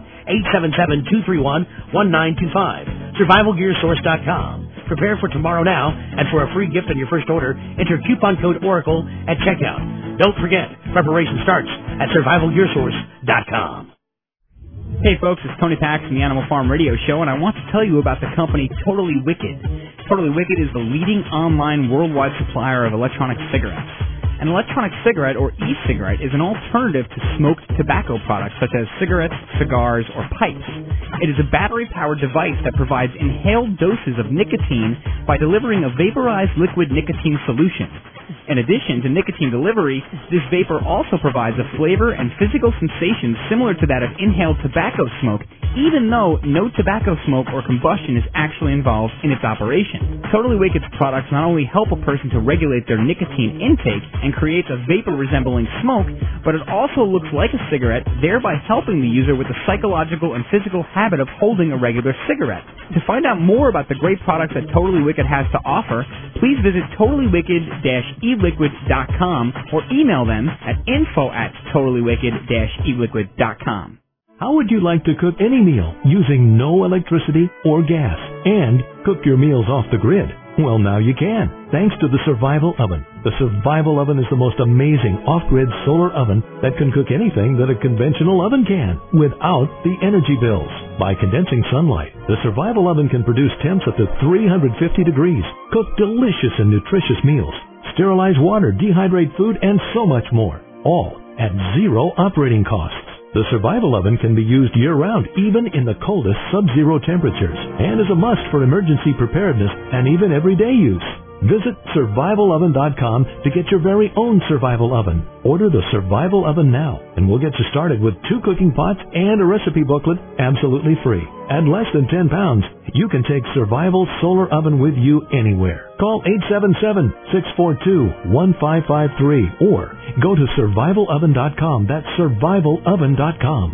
877-231-1925. SurvivalGearSource.com. Prepare for tomorrow now, and for a free gift on your first order, enter coupon code ORACLE at checkout. Don't forget, preparation starts at SurvivalGearSource.com. Hey folks, it's Tony Pax from the Animal Farm Radio Show, and I want to tell you about the company Totally Wicked. Totally Wicked is the leading online worldwide supplier of electronic cigarettes. An electronic cigarette, or e-cigarette, is an alternative to smoked tobacco products such as cigarettes, cigars, or pipes. It is a battery-powered device that provides inhaled doses of nicotine by delivering a vaporized liquid nicotine solution. In addition to nicotine delivery, this vapor also provides a flavor and physical sensation similar to that of inhaled tobacco smoke, even though no tobacco smoke or combustion is actually involved in its operation. Totally Wicked's products not only help a person to regulate their nicotine intake and creates a vapor resembling smoke, but it also looks like a cigarette, thereby helping the user with the psychological and physical habit of holding a regular cigarette. To find out more about the great products that Totally Wicked has to offer, please visit totallywicked-eliquid.com or email them at info@totallywicked-eliquid.com. How would you like to cook any meal using no electricity or gas and cook your meals off the grid? Well, now you can, thanks to the Survival Oven. The Survival Oven is the most amazing off-grid solar oven that can cook anything that a conventional oven can without the energy bills. By condensing sunlight, the Survival Oven can produce temps up to 350 degrees, cook delicious and nutritious meals, sterilize water, dehydrate food, and so much more, all at zero operating costs. The Survival Oven can be used year-round, even in the coldest sub-zero temperatures, and is a must for emergency preparedness and even everyday use. Visit survivaloven.com to get your very own Survival Oven. Order the Survival Oven now, and we'll get you started with 2 cooking pots and a recipe booklet absolutely free. At less than 10 pounds, you can take Survival Solar Oven with you anywhere. Call 877-642-1553 or go to survivaloven.com. That's survivaloven.com.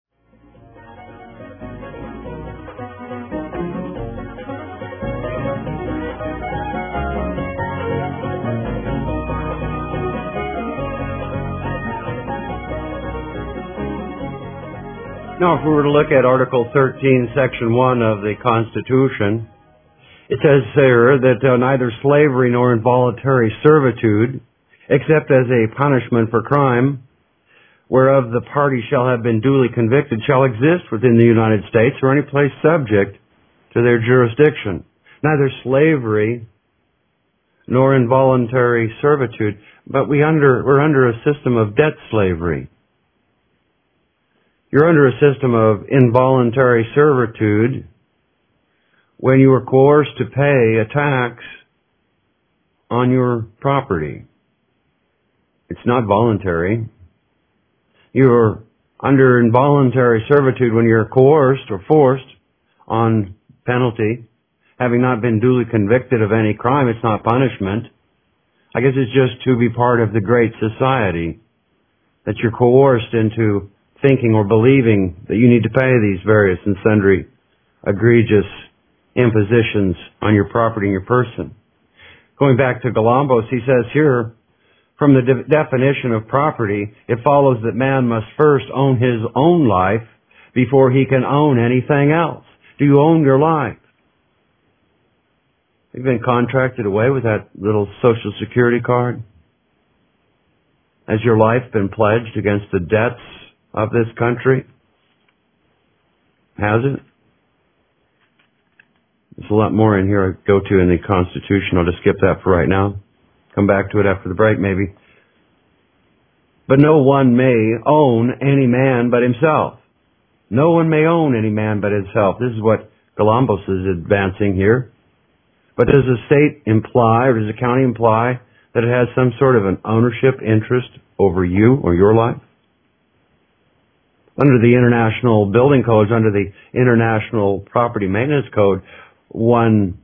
Now, if we were to look at Article 13, Section 1 of the Constitution, it says there that neither slavery nor involuntary servitude, except as a punishment for crime, whereof the party shall have been duly convicted, shall exist within the United States or any place subject to their jurisdiction. Neither slavery nor involuntary servitude, but we're under a system of debt slavery. You're under a system of involuntary servitude when you are coerced to pay a tax on your property. It's not voluntary. You're under involuntary servitude when you're coerced or forced on penalty, having not been duly convicted of any crime. It's not punishment. I guess it's just to be part of the great society, that you're coerced into thinking or believing that you need to pay these various and sundry egregious impositions on your property and your person. Going back to Galambos, he says here, from the definition of property, it follows that man must first own his own life before he can own anything else. Do you own your life? You've been contracted away with that little Social Security card? Has your life been pledged against the debts of this country? Has it? There's a lot more in here I go to in the Constitution. I'll just skip that for right now. Come back to it after the break, maybe. But no one may own any man but himself. No one may own any man but himself. This is what Galambos is advancing here. But does the state imply, or does the county imply, that it has some sort of an ownership interest over you or your life? Under the International Building Codes, under the International Property Maintenance Code, one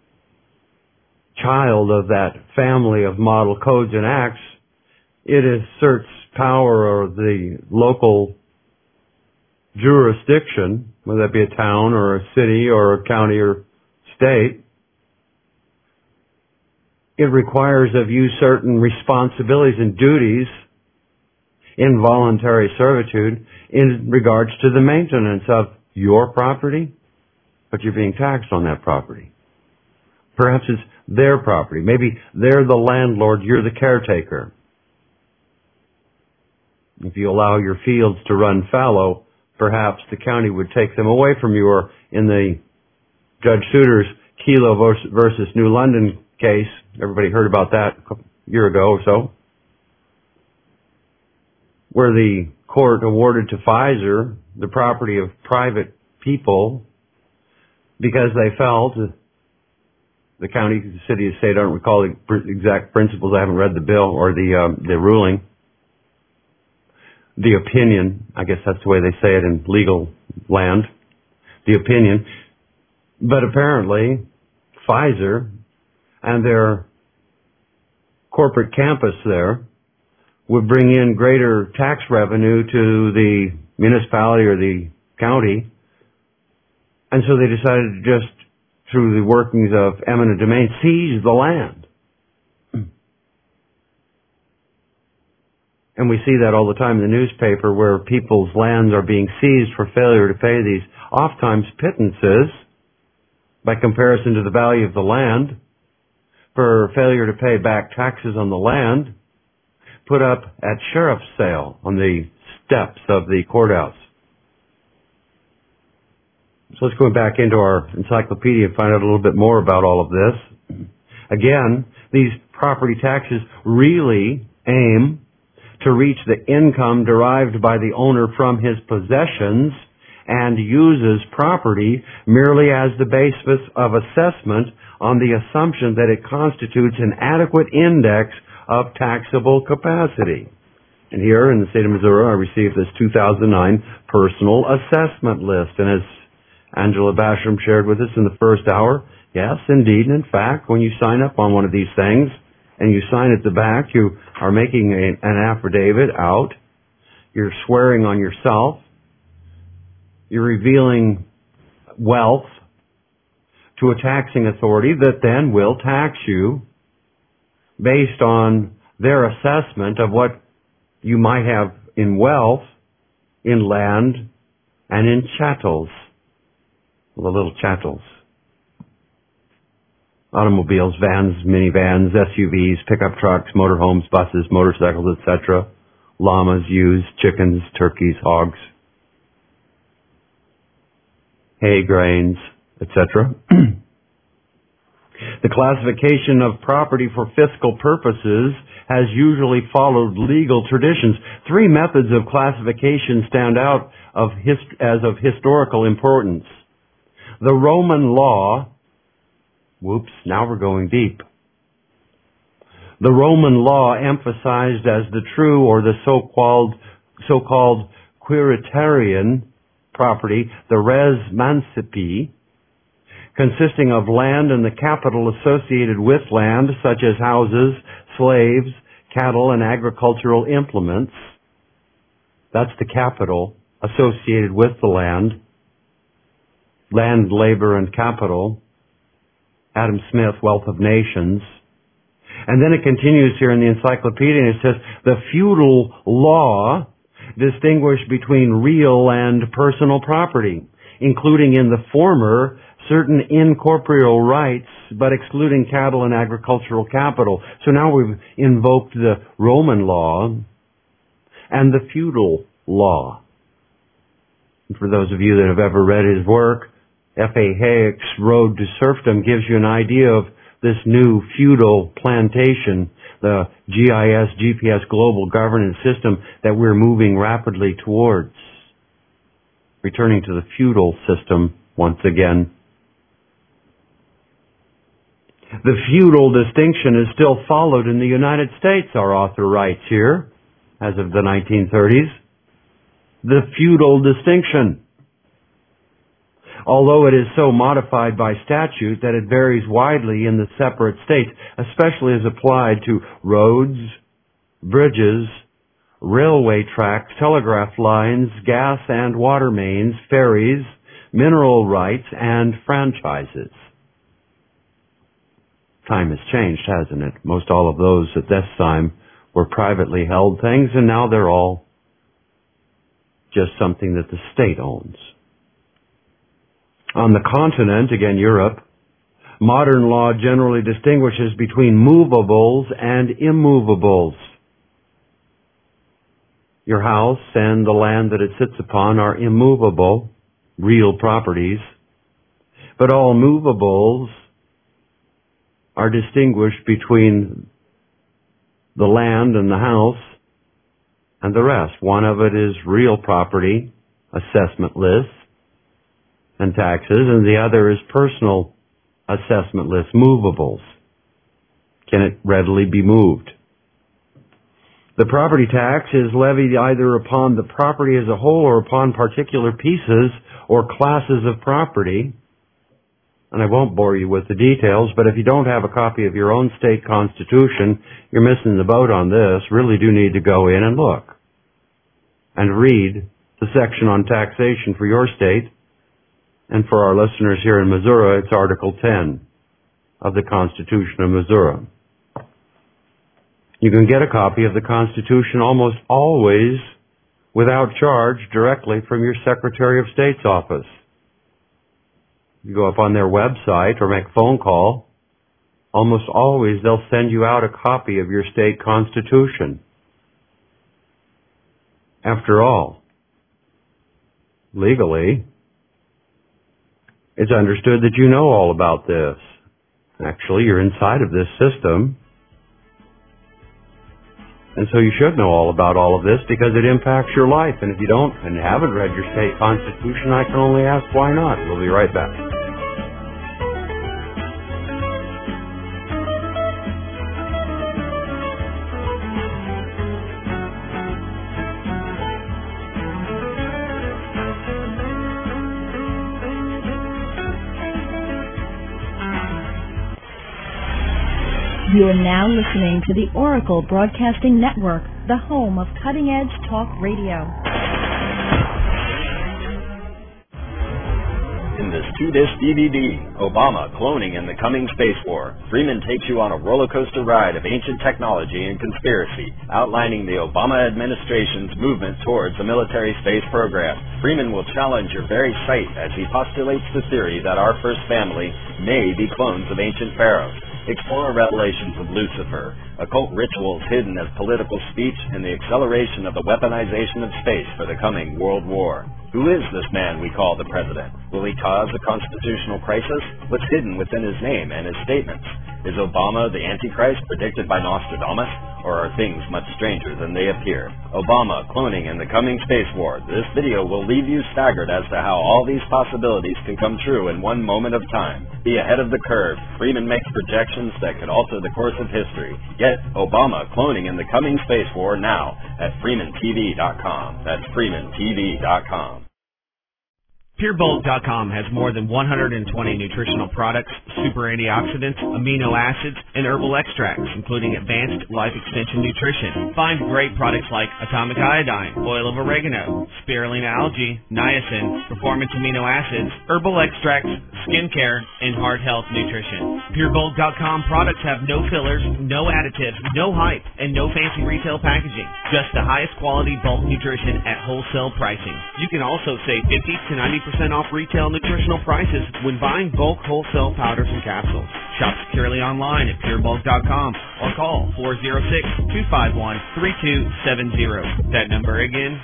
child of that family of model codes and acts, it asserts power of the local jurisdiction, whether that be a town or a city or a county or state. It requires of you certain responsibilities and duties, involuntary servitude, in regards to the maintenance of your property, but you're being taxed on that property. Perhaps it's their property. Maybe they're the landlord, you're the caretaker. If you allow your fields to run fallow, perhaps the county would take them away from you, or in the Judge Souter's Kelo versus New London case, everybody heard about that a year ago or so, where the court awarded to Pfizer the property of private people because they felt, the county, the city, the state, I don't recall the exact principles, I haven't read the bill or the ruling, the opinion, I guess that's the way they say it in legal land, the opinion. But apparently, Pfizer and their corporate campus there would bring in greater tax revenue to the municipality or the county. And so they decided to just, through the workings of eminent domain, seize the land. And we see that all the time in the newspaper, where people's lands are being seized for failure to pay these oftentimes pittances by comparison to the value of the land, for failure to pay back taxes on the land, put up at sheriff's sale on the steps of the courthouse. So let's go back into our encyclopedia and find out a little bit more about all of this. Again, these property taxes really aim to reach the income derived by the owner from his possessions and uses property merely as the basis of assessment on the assumption that it constitutes an adequate index of taxable capacity. And here in the state of Missouri, I received this 2009 personal assessment list. And as Angela Basham shared with us in the first hour, yes, indeed, and in fact, when you sign up on one of these things and you sign at the back, you are making an affidavit out. You're swearing on yourself. You're revealing wealth to a taxing authority that then will tax you based on their assessment of what you might have in wealth, in land, and in chattels. The little chattels. Automobiles, vans, minivans, SUVs, pickup trucks, motorhomes, buses, motorcycles, etc. Llamas, ewes, chickens, turkeys, hogs, hay, grains, etc. The classification of property for fiscal purposes has usually followed legal traditions. Three methods of classification stand out as of historical importance. The Roman law, now we're going deep. The Roman law emphasized as the true or the so-called quiritarian property, the res mancipi, consisting of land and the capital associated with land, such as houses, slaves, cattle, and agricultural implements. That's the capital associated with the land. Land, labor, and capital. Adam Smith, Wealth of Nations. And then it continues here in the encyclopedia and it says, the feudal law distinguished between real and personal property, including in the former certain incorporeal rights, but excluding cattle and agricultural capital. So now we've invoked the Roman law and the feudal law. And for those of you that have ever read his work, F.A. Hayek's Road to Serfdom gives you an idea of this new feudal plantation, the GIS, GPS global governance system that we're moving rapidly towards. Returning to the feudal system once again. The feudal distinction is still followed in the United States, our author writes here, as of the 1930s. The feudal distinction. Although it is so modified by statute that it varies widely in the separate states, especially as applied to roads, bridges, railway tracks, telegraph lines, gas and water mains, ferries, mineral rights, and franchises. Time has changed, hasn't it? Most all of those at this time were privately held things, and now they're all just something that the state owns. On the continent, again Europe, modern law generally distinguishes between movables and immovables. Your house and the land that it sits upon are immovable, real properties, but all movables are distinguished between the land and the house and the rest. One of it is real property, assessment lists, and taxes, and the other is personal assessment lists, movables. Can it readily be moved? The property tax is levied either upon the property as a whole or upon particular pieces or classes of property. And I won't bore you with the details, but if you don't have a copy of your own state constitution, you're missing the boat on this. Really do need to go in and look and read the section on taxation for your state. And for our listeners here in Missouri, it's Article 10 of the Constitution of Missouri. You can get a copy of the Constitution almost always without charge directly from your Secretary of State's office. You go up on their website or make a phone call, almost always they'll send you out a copy of your state constitution. After all, legally, it's understood that you know all about this. Actually, you're inside of this system. And so you should know all about all of this because it impacts your life. And if you don't and haven't read your state constitution, I can only ask why not. We'll be right back. You are now listening to the Oracle Broadcasting Network, the home of cutting-edge talk radio. In this 2-disc DVD, Obama, Cloning, and the Coming Space War, Freeman takes you on a roller coaster ride of ancient technology and conspiracy, outlining the Obama administration's movement towards a military space program. Freeman will challenge your very sight as he postulates the theory that our first family may be clones of ancient pharaohs. Explore revelations of Lucifer, occult rituals hidden as political speech, and the acceleration of the weaponization of space for the coming World War. Who is this man we call the President? Will he cause a constitutional crisis? What's hidden within his name and his statements? Is Obama the Antichrist predicted by Nostradamus? Or are things much stranger than they appear? Obama, Cloning, and the Coming Space War. This video will leave you staggered as to how all these possibilities can come true in one moment of time. Be ahead of the curve. Freeman makes projections that could alter the course of history. Get Obama, Cloning, and the Coming Space War now at FreemanTV.com. That's FreemanTV.com. PureBulk.com has more than 120 nutritional products, super antioxidants, amino acids, and herbal extracts, including advanced life extension nutrition. Find great products like atomic iodine, oil of oregano, spirulina algae, niacin, performance amino acids, herbal extracts, skincare, and heart health nutrition. PureBulk.com products have no fillers, no additives, no hype, and no fancy retail packaging. Just the highest quality bulk nutrition at wholesale pricing. You can also save 50 to 90% off retail nutritional prices when buying bulk wholesale powders and capsules. Shop securely online at purebulk.com or call 406-251-3270. That number again,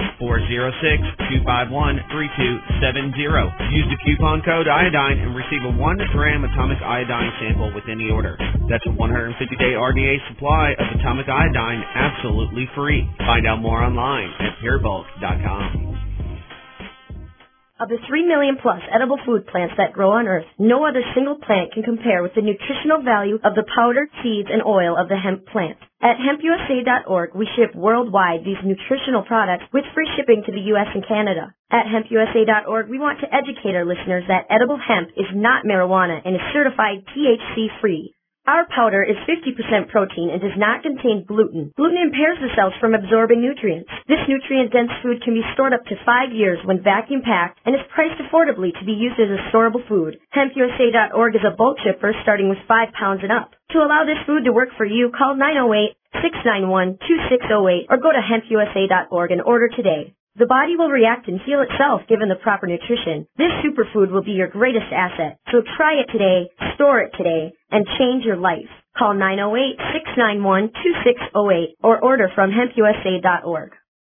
406-251-3270. Use the coupon code iodine and receive a 1-gram atomic iodine sample with any order. That's a 150-day RDA supply of atomic iodine absolutely free. Find out more online at purebulk.com. Of the 3 million plus edible food plants that grow on Earth, no other single plant can compare with the nutritional value of the powdered seeds and oil of the hemp plant. At hempusa.org, we ship worldwide these nutritional products with free shipping to the U.S. and Canada. At hempusa.org, we want to educate our listeners that edible hemp is not marijuana and is certified THC-free. Our powder is 50% protein and does not contain gluten. Gluten impairs the cells from absorbing nutrients. This nutrient-dense food can be stored up to 5 years when vacuum-packed and is priced affordably to be used as a storable food. HempUSA.org is a bulk shipper starting with 5 pounds and up. To allow this food to work for you, call 908-691-2608 or go to hempusa.org and order today. The body will react and heal itself given the proper nutrition. This superfood will be your greatest asset. So try it today, store it today, and change your life. Call 908-691-2608 or order from hempusa.org.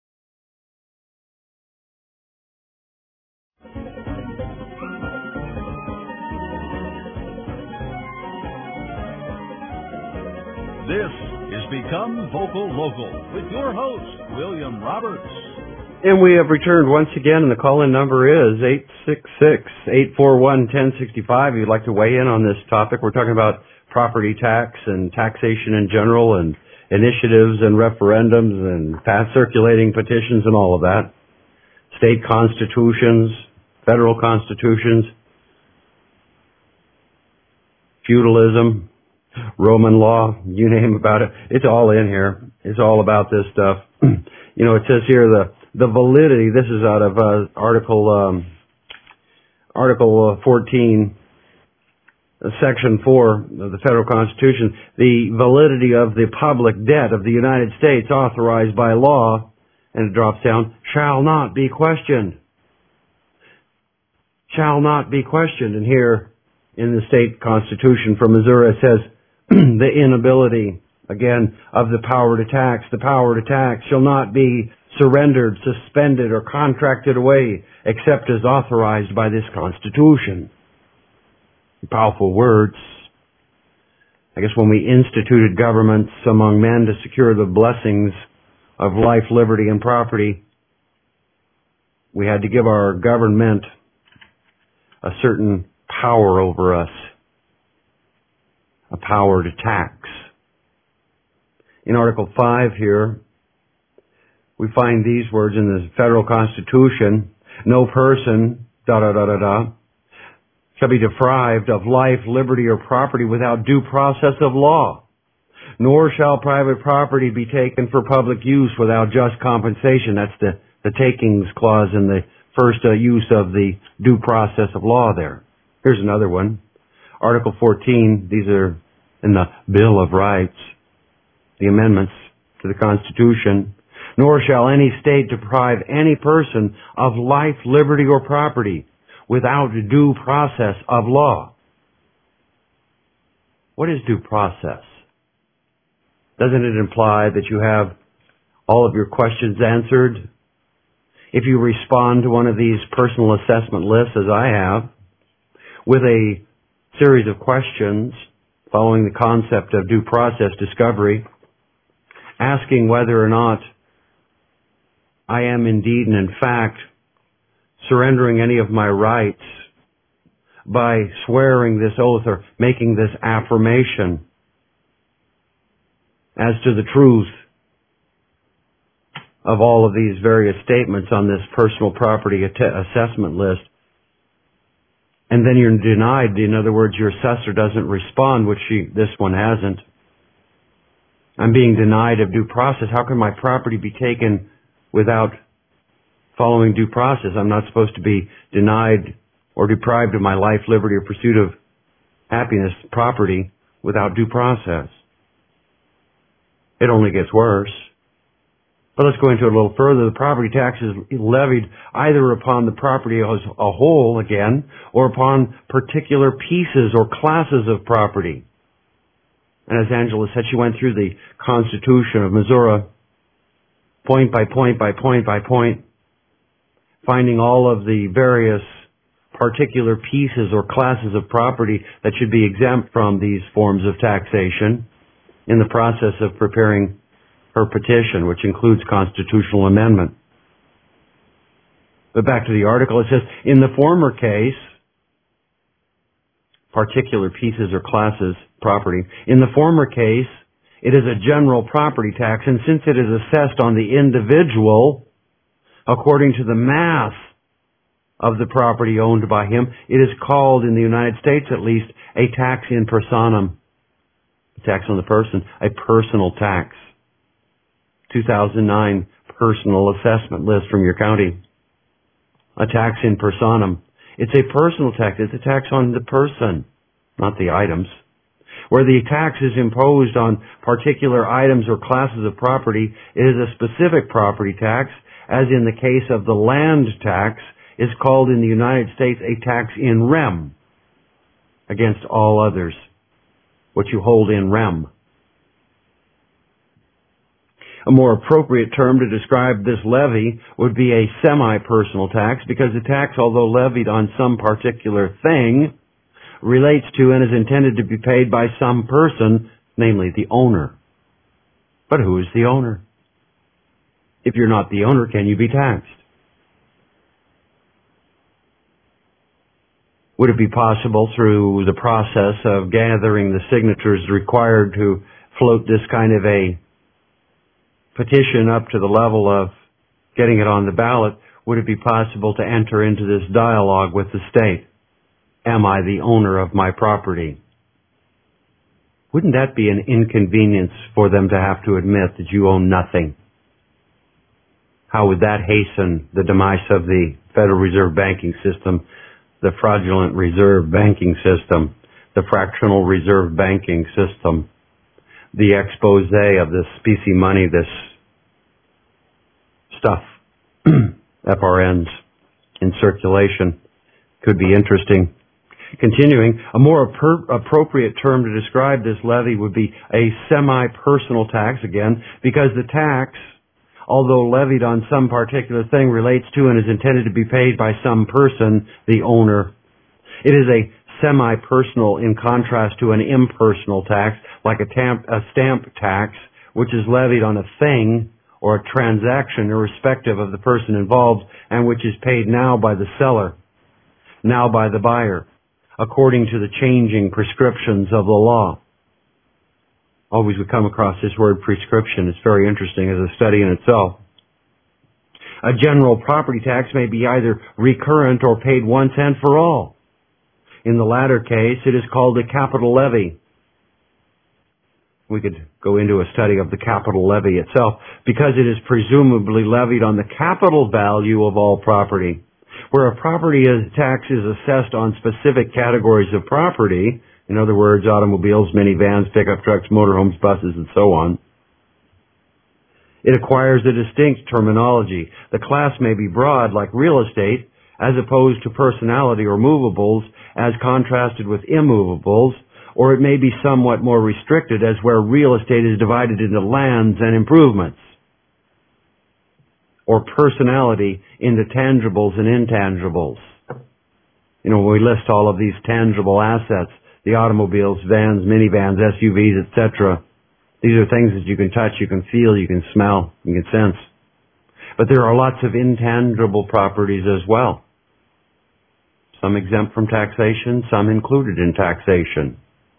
This is Become Vocal Local with your host, William Roberts. And we have returned once again, and the call-in number is 866-841-1065. If you'd like to weigh in on this topic, we're talking about property tax and taxation in general and initiatives and referendums and fast circulating petitions and all of that. State constitutions, federal constitutions, feudalism, Roman law, you name about it. It's all in here. It's all about this stuff. You know, it says here the validity, this is out of Article 14, Section 4 of the Federal Constitution. The validity of the public debt of the United States authorized by law, and it drops down, shall not be questioned. Shall not be questioned. And here in the state constitution from Missouri it says the inability, again, of the power to tax. The power to tax shall not be surrendered, suspended, or contracted away, except as authorized by this Constitution. Powerful words. I guess when we instituted governments among men to secure the blessings of life, liberty, and property, we had to give our government a certain power over us, a power to tax. In Article 5 here, we find these words in the federal Constitution: no person, shall be deprived of life, liberty, or property without due process of law, nor shall private property be taken for public use without just compensation. That's the takings clause in the first use of the due process of law there. Here's another one. Article 14, these are in the Bill of Rights, the amendments to the Constitution. Nor shall any state deprive any person of life, liberty, or property without due process of law. What is due process? Doesn't it imply that you have all of your questions answered? If you respond to one of these personal assessment lists, as I have, with a series of questions following the concept of due process discovery, asking whether or not I am indeed and in fact surrendering any of my rights by swearing this oath or making this affirmation as to the truth of all of these various statements on this personal property assessment list, and then you're denied. In other words, your assessor doesn't respond, which this one hasn't. I'm being denied of due process. How can my property be taken without following due process? I'm not supposed to be denied or deprived of my life, liberty, or pursuit of happiness, property, without due process. It only gets worse. But let's go into it a little further. The property tax is levied either upon the property as a whole, again, or upon particular pieces or classes of property. And as Angela said, she went through the Constitution of Missouri, point by point by point by point, finding all of the various particular pieces or classes of property that should be exempt from these forms of taxation in the process of preparing her petition, which includes constitutional amendment. But back to the article, it says, in the former case, particular pieces or classes, property, in the former case, it is a general property tax, and since it is assessed on the individual, according to the mass of the property owned by him, it is called, in the United States at least, a tax in personam, a tax on the person, a personal tax. 2009 personal assessment list from your county. A tax in personam. It's a personal tax. It's a tax on the person, not the items. Where the tax is imposed on particular items or classes of property, it is a specific property tax, as in the case of the land tax, is called in the United States a tax in rem, against all others, what you hold in rem. A more appropriate term to describe this levy would be a semi-personal tax, because the tax, although levied on some particular thing, relates to and is intended to be paid by some person, namely the owner. But who is the owner? If you're not the owner, can you be taxed? Would it be possible through the process of gathering the signatures required to float this kind of a petition up to the level of getting it on the ballot, would it be possible to enter into this dialogue with the state? Am I the owner of my property? Wouldn't that be an inconvenience for them to have to admit that you own nothing? How would that hasten the demise of the Federal Reserve banking system, the fraudulent reserve banking system, the fractional reserve banking system, the expose of this specie money, this stuff, FRNs in circulation? Could be interesting. Continuing, a more appropriate term to describe this levy would be a semi-personal tax, again, because the tax, although levied on some particular thing, relates to and is intended to be paid by some person, the owner. It is a semi-personal in contrast to an impersonal tax, like a stamp tax, which is levied on a thing or a transaction irrespective of the person involved, and which is paid now by the seller, now by the buyer, according to the changing prescriptions of the law. Always we come across this word prescription. It's very interesting as a study in itself. A general property tax may be either recurrent or paid once and for all. In the latter case, it is called a capital levy. We could go into a study of the capital levy itself, because it is presumably levied on the capital value of all property. Where a property tax is assessed on specific categories of property, in other words, automobiles, minivans, pickup trucks, motorhomes, buses, and so on, it acquires a distinct terminology. The class may be broad, like real estate, as opposed to personality or movables, as contrasted with immovables, or it may be somewhat more restricted, as where real estate is divided into lands and improvements, or personality into tangibles and intangibles. You know, when we list all of these tangible assets, the automobiles, vans, minivans, SUVs, etc., these are things that you can touch, you can feel, you can smell, you can sense. But there are lots of intangible properties as well. Some exempt from taxation, some included in taxation.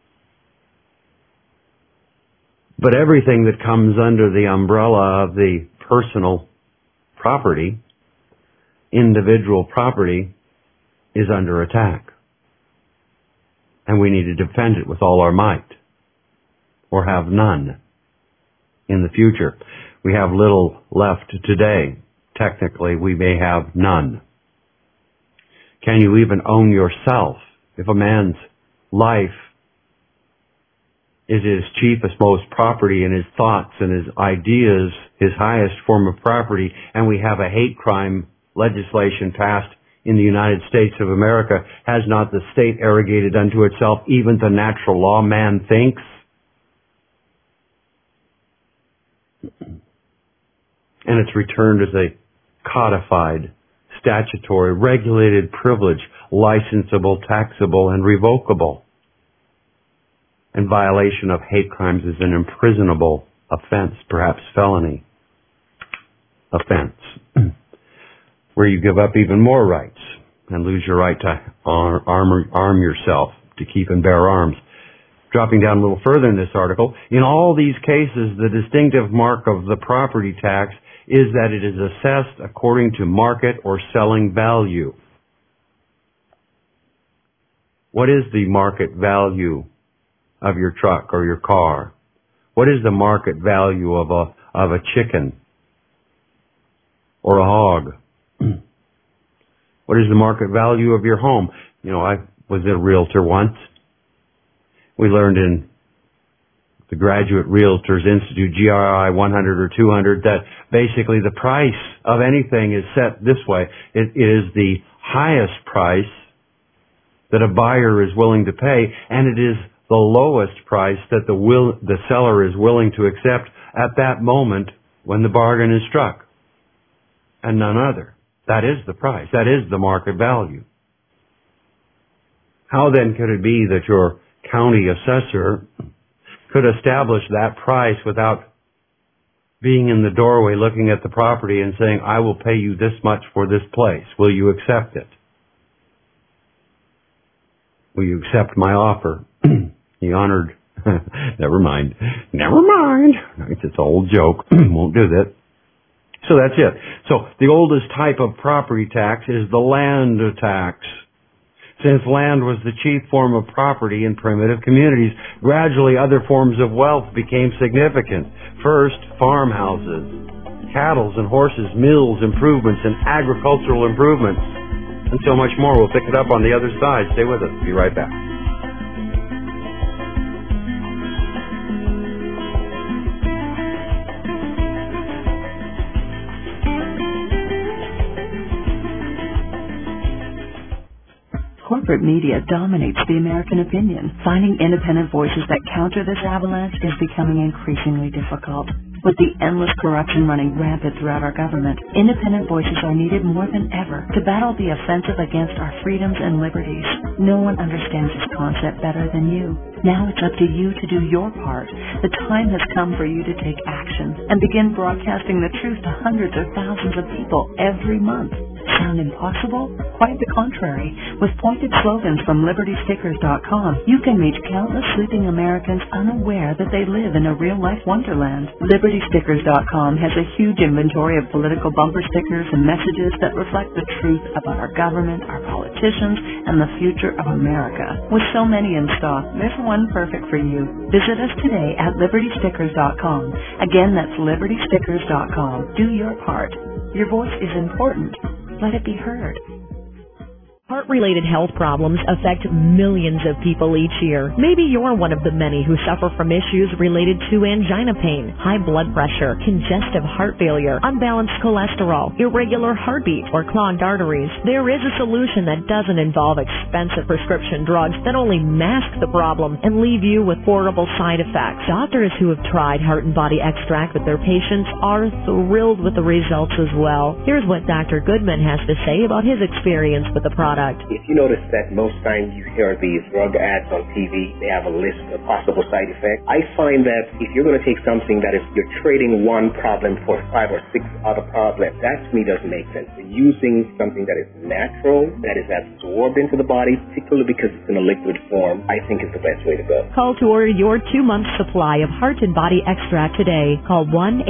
But everything that comes under the umbrella of the personal property, individual property, is under attack. And we need to defend it with all our might, or have none in the future. We have little left today. Technically, we may have none. Can you even own yourself? If a man's life is his chiefest, most property, and his thoughts and his ideas his highest form of property, and we have a hate crime legislation passed in the United States of America, has not the state arrogated unto itself even the natural law man thinks? And it's returned as a codified, statutory, regulated privilege, licensable, taxable, and revocable. And violation of hate crimes is an imprisonable offense, perhaps felony offense, where you give up even more rights and lose your right to arm yourself, to keep and bear arms. Dropping down a little further in this article, in all these cases, the distinctive mark of the property tax is that it is assessed according to market or selling value. What is the market value of your truck or your car? What is the market value of a chicken or a hog? What is the market value of your home? You know, I was a realtor once. We learned in the Graduate Realtors Institute, GRI 100 or 200, that basically the price of anything is set this way. It is the highest price that a buyer is willing to pay, and it is the lowest price that the seller is willing to accept at that moment when the bargain is struck, and none other. That is the price. That is the market value. How then could it be that your county assessor could establish that price without being in the doorway looking at the property and saying, I will pay you this much for this place. Will you accept it? Will you accept my offer? He honored. Never mind. It's an old joke. Won't do that. So that's it. So the oldest type of property tax is the land tax. Since land was the chief form of property in primitive communities, gradually other forms of wealth became significant. First, farmhouses, cattle and horses, mills, improvements, and agricultural improvements. And so much more. We'll pick it up on the other side. Stay with us. Be right back. Corporate media dominates the American opinion. Finding independent voices that counter this avalanche is becoming increasingly difficult. With the endless corruption running rampant throughout our government, independent voices are needed more than ever to battle the offensive against our freedoms and liberties. No one understands this concept better than you. Now it's up to you to do your part. The time has come for you to take action and begin broadcasting the truth to hundreds or thousands of people every month. Sound impossible? Quite the contrary. With pointed slogans from LibertyStickers.com, you can reach countless sleeping Americans unaware that they live in a real-life wonderland. LibertyStickers.com has a huge inventory of political bumper stickers and messages that reflect the truth about our government, our politicians, and the future of America. With so many in stock, there's one perfect for you. Visit us today at LibertyStickers.com. Again, that's LibertyStickers.com. Do your part. Your voice is important. Let it be heard. Heart-related health problems affect millions of people each year. Maybe you're one of the many who suffer from issues related to angina pain, high blood pressure, congestive heart failure, unbalanced cholesterol, irregular heartbeat, or clogged arteries. There is a solution that doesn't involve expensive prescription drugs that only mask the problem and leave you with horrible side effects. Doctors who have tried Heart and Body Extract with their patients are thrilled with the results as well. Here's what Dr. Goodman has to say about his experience with the product. If you notice that most times you hear these drug ads on TV, they have a list of possible side effects. I find that if you're going to take something that is, you're trading one problem for 5 or 6 other problems, that to me doesn't make sense. Using something that is natural, that is absorbed into the body, particularly because it's in a liquid form, I think is the best way to go. Call to order your 2-month supply of Heart and Body Extract today. Call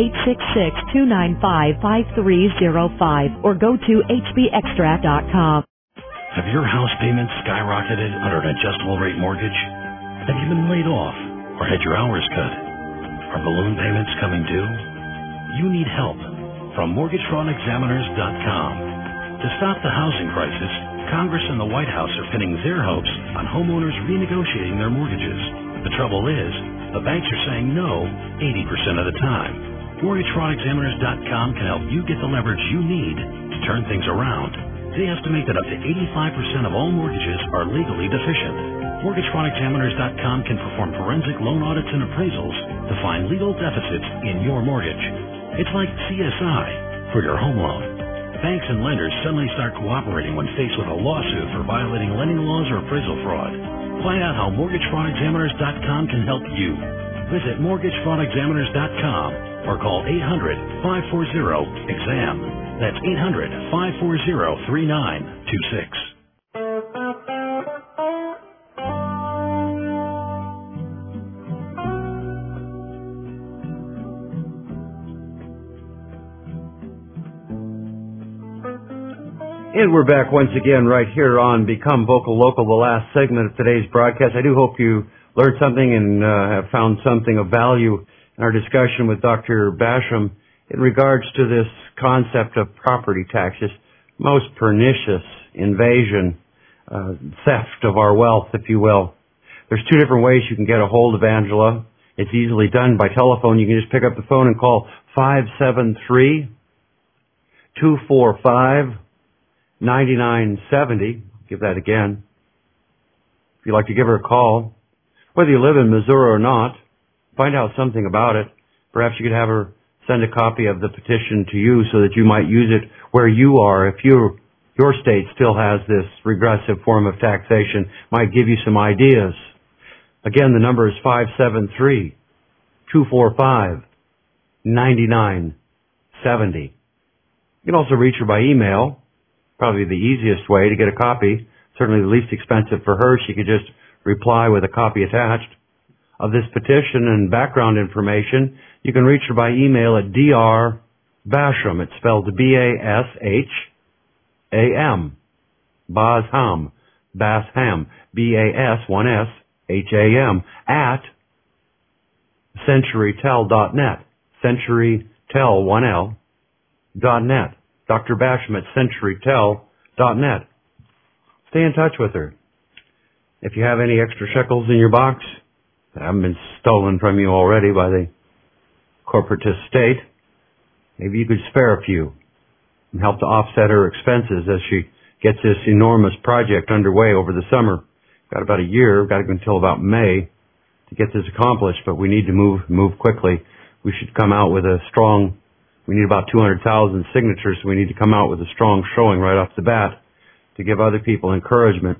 1-866-295-5305 or go to hbextract.com. Have your house payments skyrocketed under an adjustable rate mortgage? Have you been laid off or had your hours cut? Are balloon payments coming due? You need help from MortgageFraudExaminers.com. To stop the housing crisis, Congress and the White House are pinning their hopes on homeowners renegotiating their mortgages. The trouble is, the banks are saying no 80% of the time. MortgageFraudExaminers.com can help you get the leverage you need to turn things around. They estimate that up to 85% of all mortgages are legally deficient. MortgageFraudExaminers.com can perform forensic loan audits and appraisals to find legal deficits in your mortgage. It's like CSI for your home loan. Banks and lenders suddenly start cooperating when faced with a lawsuit for violating lending laws or appraisal fraud. Find out how MortgageFraudExaminers.com can help you. Visit MortgageFraudExaminers.com or call 800-540-EXAM. That's 800-540-3926. And we're back once again right here on Become Vocal Local, the last segment of today's broadcast. I do hope you learned something and have found something of value in our discussion with Dr. Basham in regards to this concept of property taxes, most pernicious invasion, theft of our wealth, if you will. There's 2 different ways you can get a hold of Angela. It's easily done by telephone. You can just pick up the phone and call 573-245-9970. Give that again. If you'd like to give her a call, whether you live in Missouri or not, find out something about it. Perhaps you could have her send a copy of the petition to you so that you might use it where you are. If your state still has this regressive form of taxation, might give you some ideas. Again, the number is 573-245-9970. You can also reach her by email, probably the easiest way to get a copy, certainly the least expensive for her. She could just reply with a copy attached of this petition and background information. You can reach her by email at drbasham. It's spelled B-A-S-H-A-M. Basham. Basham. B-A-S-1-S-H-A-M. At CenturyTel.net. CenturyTel.net. Dr. Basham at CenturyTel.net. Stay in touch with her. If you have any extra shekels in your box that haven't been stolen from you already by the corporatist state, maybe you could spare a few and help to offset her expenses as she gets this enormous project underway over the summer. Got about a year, got until about May to get this accomplished, but we need to move quickly. we should come out with we need about 200,000 signatures, so we need to come out with a strong showing right off the bat to give other people encouragement.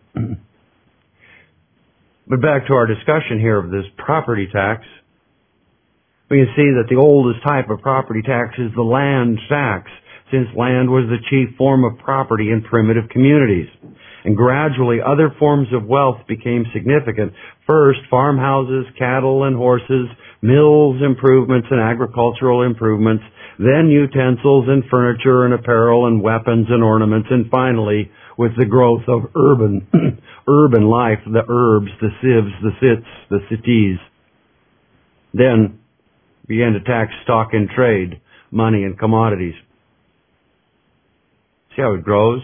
But back to our discussion here of this property tax, we can see that the oldest type of property tax is the land tax, since land was the chief form of property in primitive communities. And gradually other forms of wealth became significant. First, farmhouses, cattle and horses, mills improvements and agricultural improvements, then utensils and furniture and apparel and weapons and ornaments, and finally, with the growth of urban life, the herbs, the sieves, the sits, the cities, then began to tax stock and trade, money and commodities. See how it grows?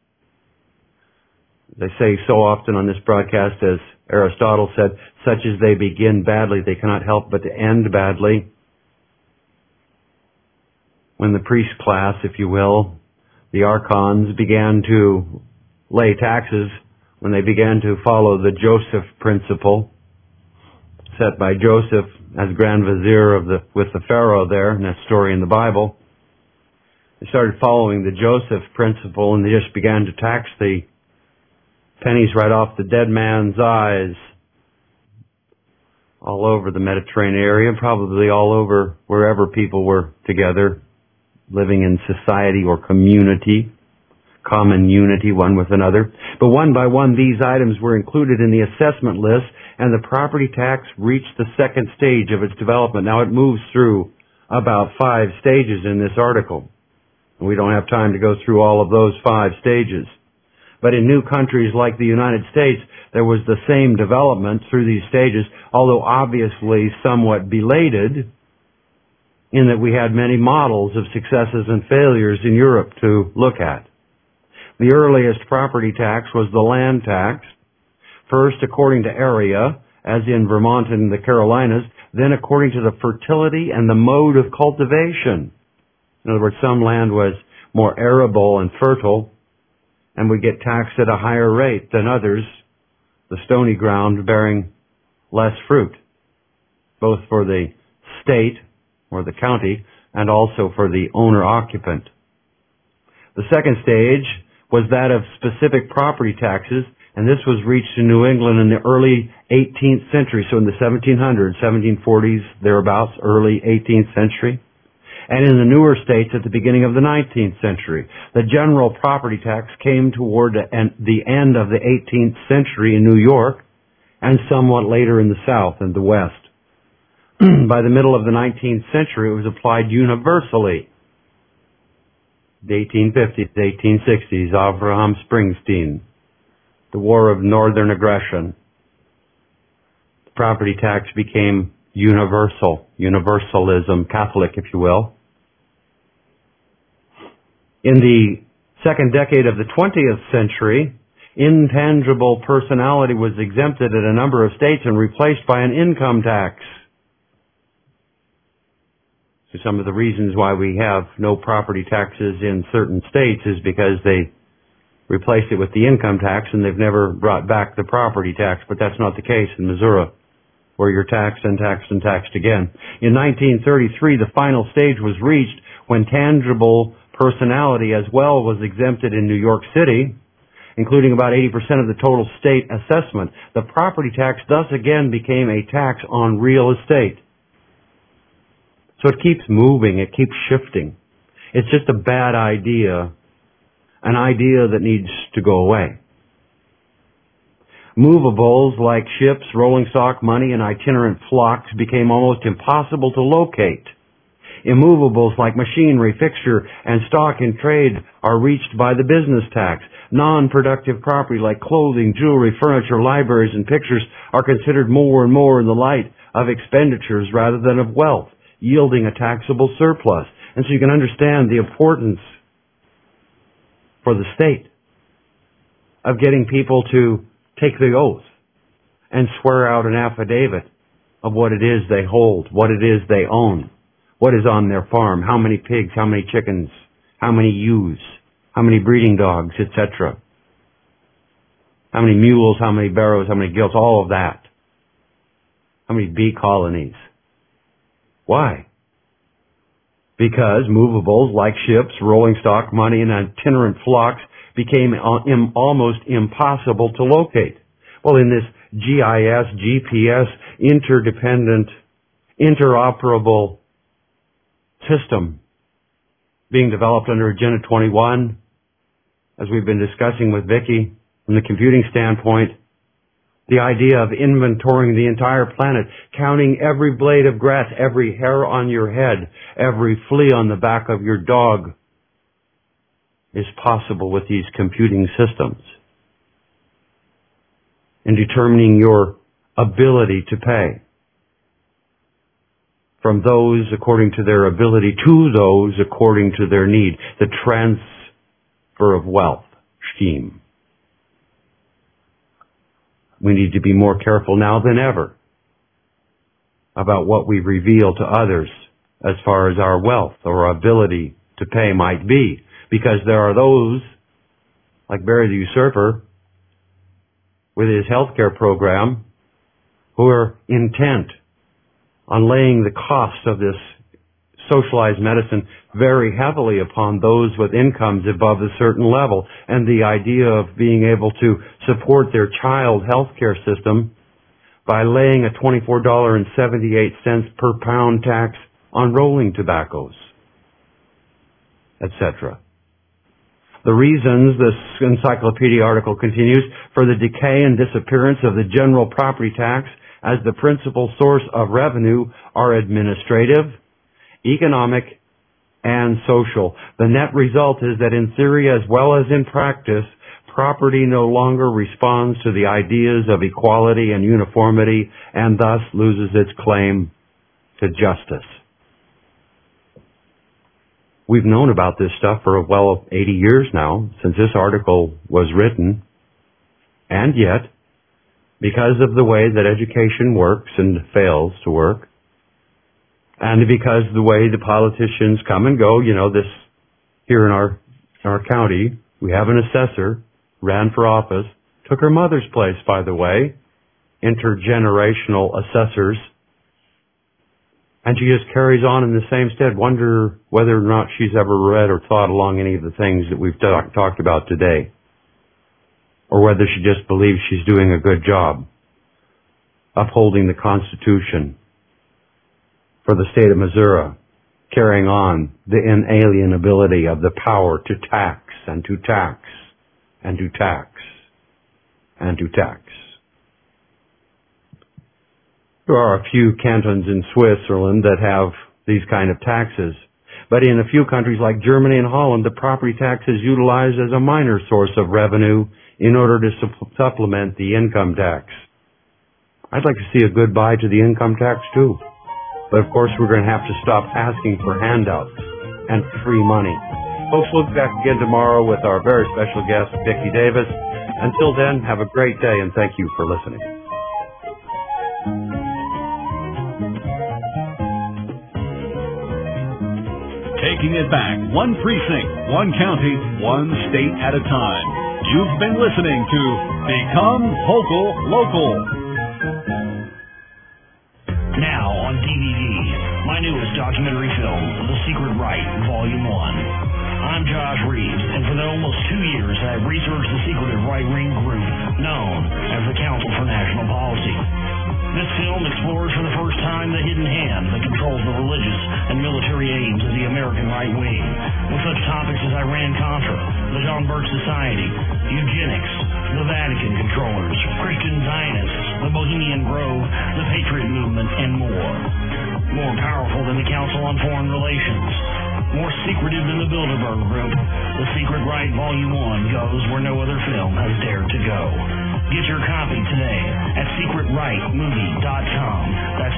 They say so often on this broadcast, as Aristotle said, such as they begin badly, they cannot help but to end badly. When the priest class, if you will, the archons began to lay taxes, when they began to follow the Joseph principle set by Joseph as Grand Vizier with the Pharaoh there in that story in the Bible, they started following the Joseph principle, and they just began to tax the pennies right off the dead man's eyes all over the Mediterranean area, probably all over wherever people were together, living in society or community, common unity one with another. But one by one, these items were included in the assessment list, and the property tax reached the second stage of its development. Now it moves through about 5 stages in this article. We don't have time to go through all of those 5 stages. But in new countries like the United States, there was the same development through these stages, although obviously somewhat belated, in that we had many models of successes and failures in Europe to look at. The earliest property tax was the land tax, first according to area, as in Vermont and the Carolinas, then according to the fertility and the mode of cultivation. In other words, some land was more arable and fertile, and would get taxed at a higher rate than others, the stony ground bearing less fruit, both for the state or the county and also for the owner-occupant. The second stage was that of specific property taxes, and this was reached in New England in the early 18th century, so in the 1700s, 1740s, thereabouts, early 18th century. And in the newer states at the beginning of the 19th century. The general property tax came toward the end of the 18th century in New York, and somewhat later in the South and the West. By the middle of the 19th century, it was applied universally. The 1850s, the 1860s, Abraham Springsteen, the War of Northern Aggression. The property tax became universal, universalism, Catholic, if you will. In the second decade of the 20th century, intangible personality was exempted in a number of states and replaced by an income tax. So some of the reasons why we have no property taxes in certain states is because they replaced it with the income tax and they've never brought back the property tax, but that's not the case in Missouri, where you're taxed and taxed and taxed again. In 1933, the final stage was reached when tangible personality as well was exempted in New York City, including about 80% of the total state assessment. The property tax thus again became a tax on real estate. So it keeps moving, it keeps shifting. It's just a bad idea, an idea that needs to go away. Movables like ships, rolling stock, money, and itinerant flocks became almost impossible to locate. Immovables like machinery, fixture, and stock in trade are reached by the business tax. Non-productive property like clothing, jewelry, furniture, libraries, and pictures are considered more and more in the light of expenditures rather than of wealth, yielding a taxable surplus. And so you can understand the importance for the state of getting people to take the oath and swear out an affidavit of what it is they hold, what it is they own, what is on their farm, how many pigs, how many chickens, how many ewes, how many breeding dogs, etc. How many mules, how many barrows, how many gilts, all of that. How many bee colonies. Why? because movables like ships, rolling stock, money, and itinerant flocks became almost impossible to locate. Well, in this GIS, GPS, interdependent, interoperable system being developed under Agenda 21, as we've been discussing with Vicki, from the computing standpoint, the idea of inventorying the entire planet, counting every blade of grass, every hair on your head, every flea on the back of your dog, is possible with these computing systems. In determining your ability to pay. From those according to their ability to those according to their need. The transfer of wealth scheme. We need to be more careful now than ever about what we reveal to others as far as our wealth or ability to pay might be. Because there are those, like Barry the Usurper, with his healthcare program, who are intent on laying the cost of this socialized medicine very heavily upon those with incomes above a certain level. And the idea of being able to support their child healthcare system by laying a $24.78 per pound tax on rolling tobaccos, etc. The reasons, this encyclopedia article continues, for the decay and disappearance of the general property tax as the principal source of revenue are administrative, economic, and social. The net result is that in theory as well as in practice, property no longer responds to the ideas of equality and uniformity and thus loses its claim to justice. We've known about this stuff for 80 years now, since this article was written. And yet, because of the way that education works and fails to work, and because the way the politicians come and go, this here in our county, we have an assessor, ran for office, took her mother's place, by the way, intergenerational assessors, and she just carries on in the same stead. Wonder whether or not she's ever read or thought along any of the things that we've talked about today. Or whether she just believes she's doing a good job upholding the Constitution for the state of Missouri, carrying on the inalienability of the power to tax and to tax and to tax and to tax. There are a few cantons in Switzerland that have these kind of taxes. But in a few countries like Germany and Holland, the property tax is utilized as a minor source of revenue in order to supplement the income tax. I'd like to see a goodbye to the income tax too. But of course we're going to have to stop asking for handouts and free money. Folks, we'll be back again tomorrow with our very special guest, Vicki Davis. Until then, have a great day and thank you for listening. Taking it back, one precinct, one county, one state at a time. You've been listening to Become Vocal Local. Now on DVD, my newest documentary film, The Secret Right, Volume 1. I'm Josh Reeves, and for almost 2 years I have researched the secretive right-wing group known as the Council for National Policy. This film explores for the first time the hidden hand that controls the religious and military aims of the American right wing, with such topics as Iran-Contra, the John Birch Society, eugenics, the Vatican controllers, Christian Zionists, the Bohemian Grove, the Patriot Movement, and more. More powerful than the Council on Foreign Relations. More secretive than the Bilderberg Group, The Secret Right Volume 1 goes where no other film has dared to go. Get your copy today at secretrightmovie.com. That's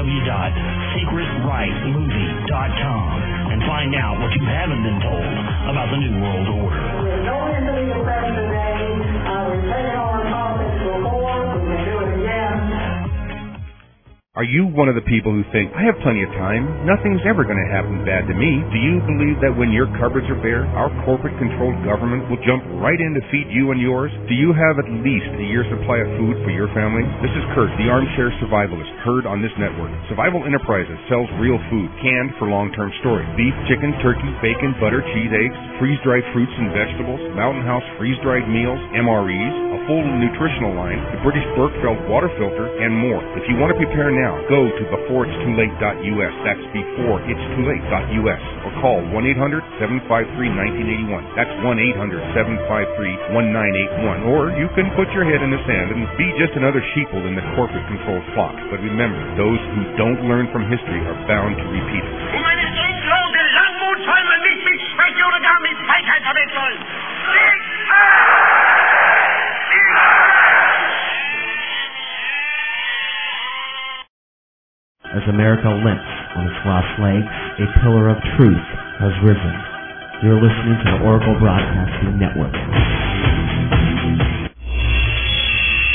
www.secretrightmovie.com. And find out what you haven't been told about the New World Order. We're going into the session today. We've taken our topics before. We can do it again. Are you one of the people who think, I have plenty of time, nothing's ever going to happen bad to me? Do you believe that when your cupboards are bare, our corporate-controlled government will jump right in to feed you and yours? Do you have at least a year's supply of food for your family? This is Kurt, the armchair survivalist, heard on this network. Survival Enterprises sells real food, canned for long-term storage. Beef, chicken, turkey, bacon, butter, cheese, eggs, freeze-dried fruits and vegetables, Mountain House freeze-dried meals, MREs, a full nutritional line, the British Berkfeld water filter, and more. If you want to prepare now, go to beforeitstoolate.us. That's beforeitstoolate.us. Or call 1-800-753-1981. That's 1-800-753-1981. Or you can put your head in the sand and be just another sheeple in the corporate-controlled flock. But remember, those who don't learn from history are bound to repeat it. As America limps on its last legs, a pillar of truth has risen. You're listening to the Oracle Broadcasting Network.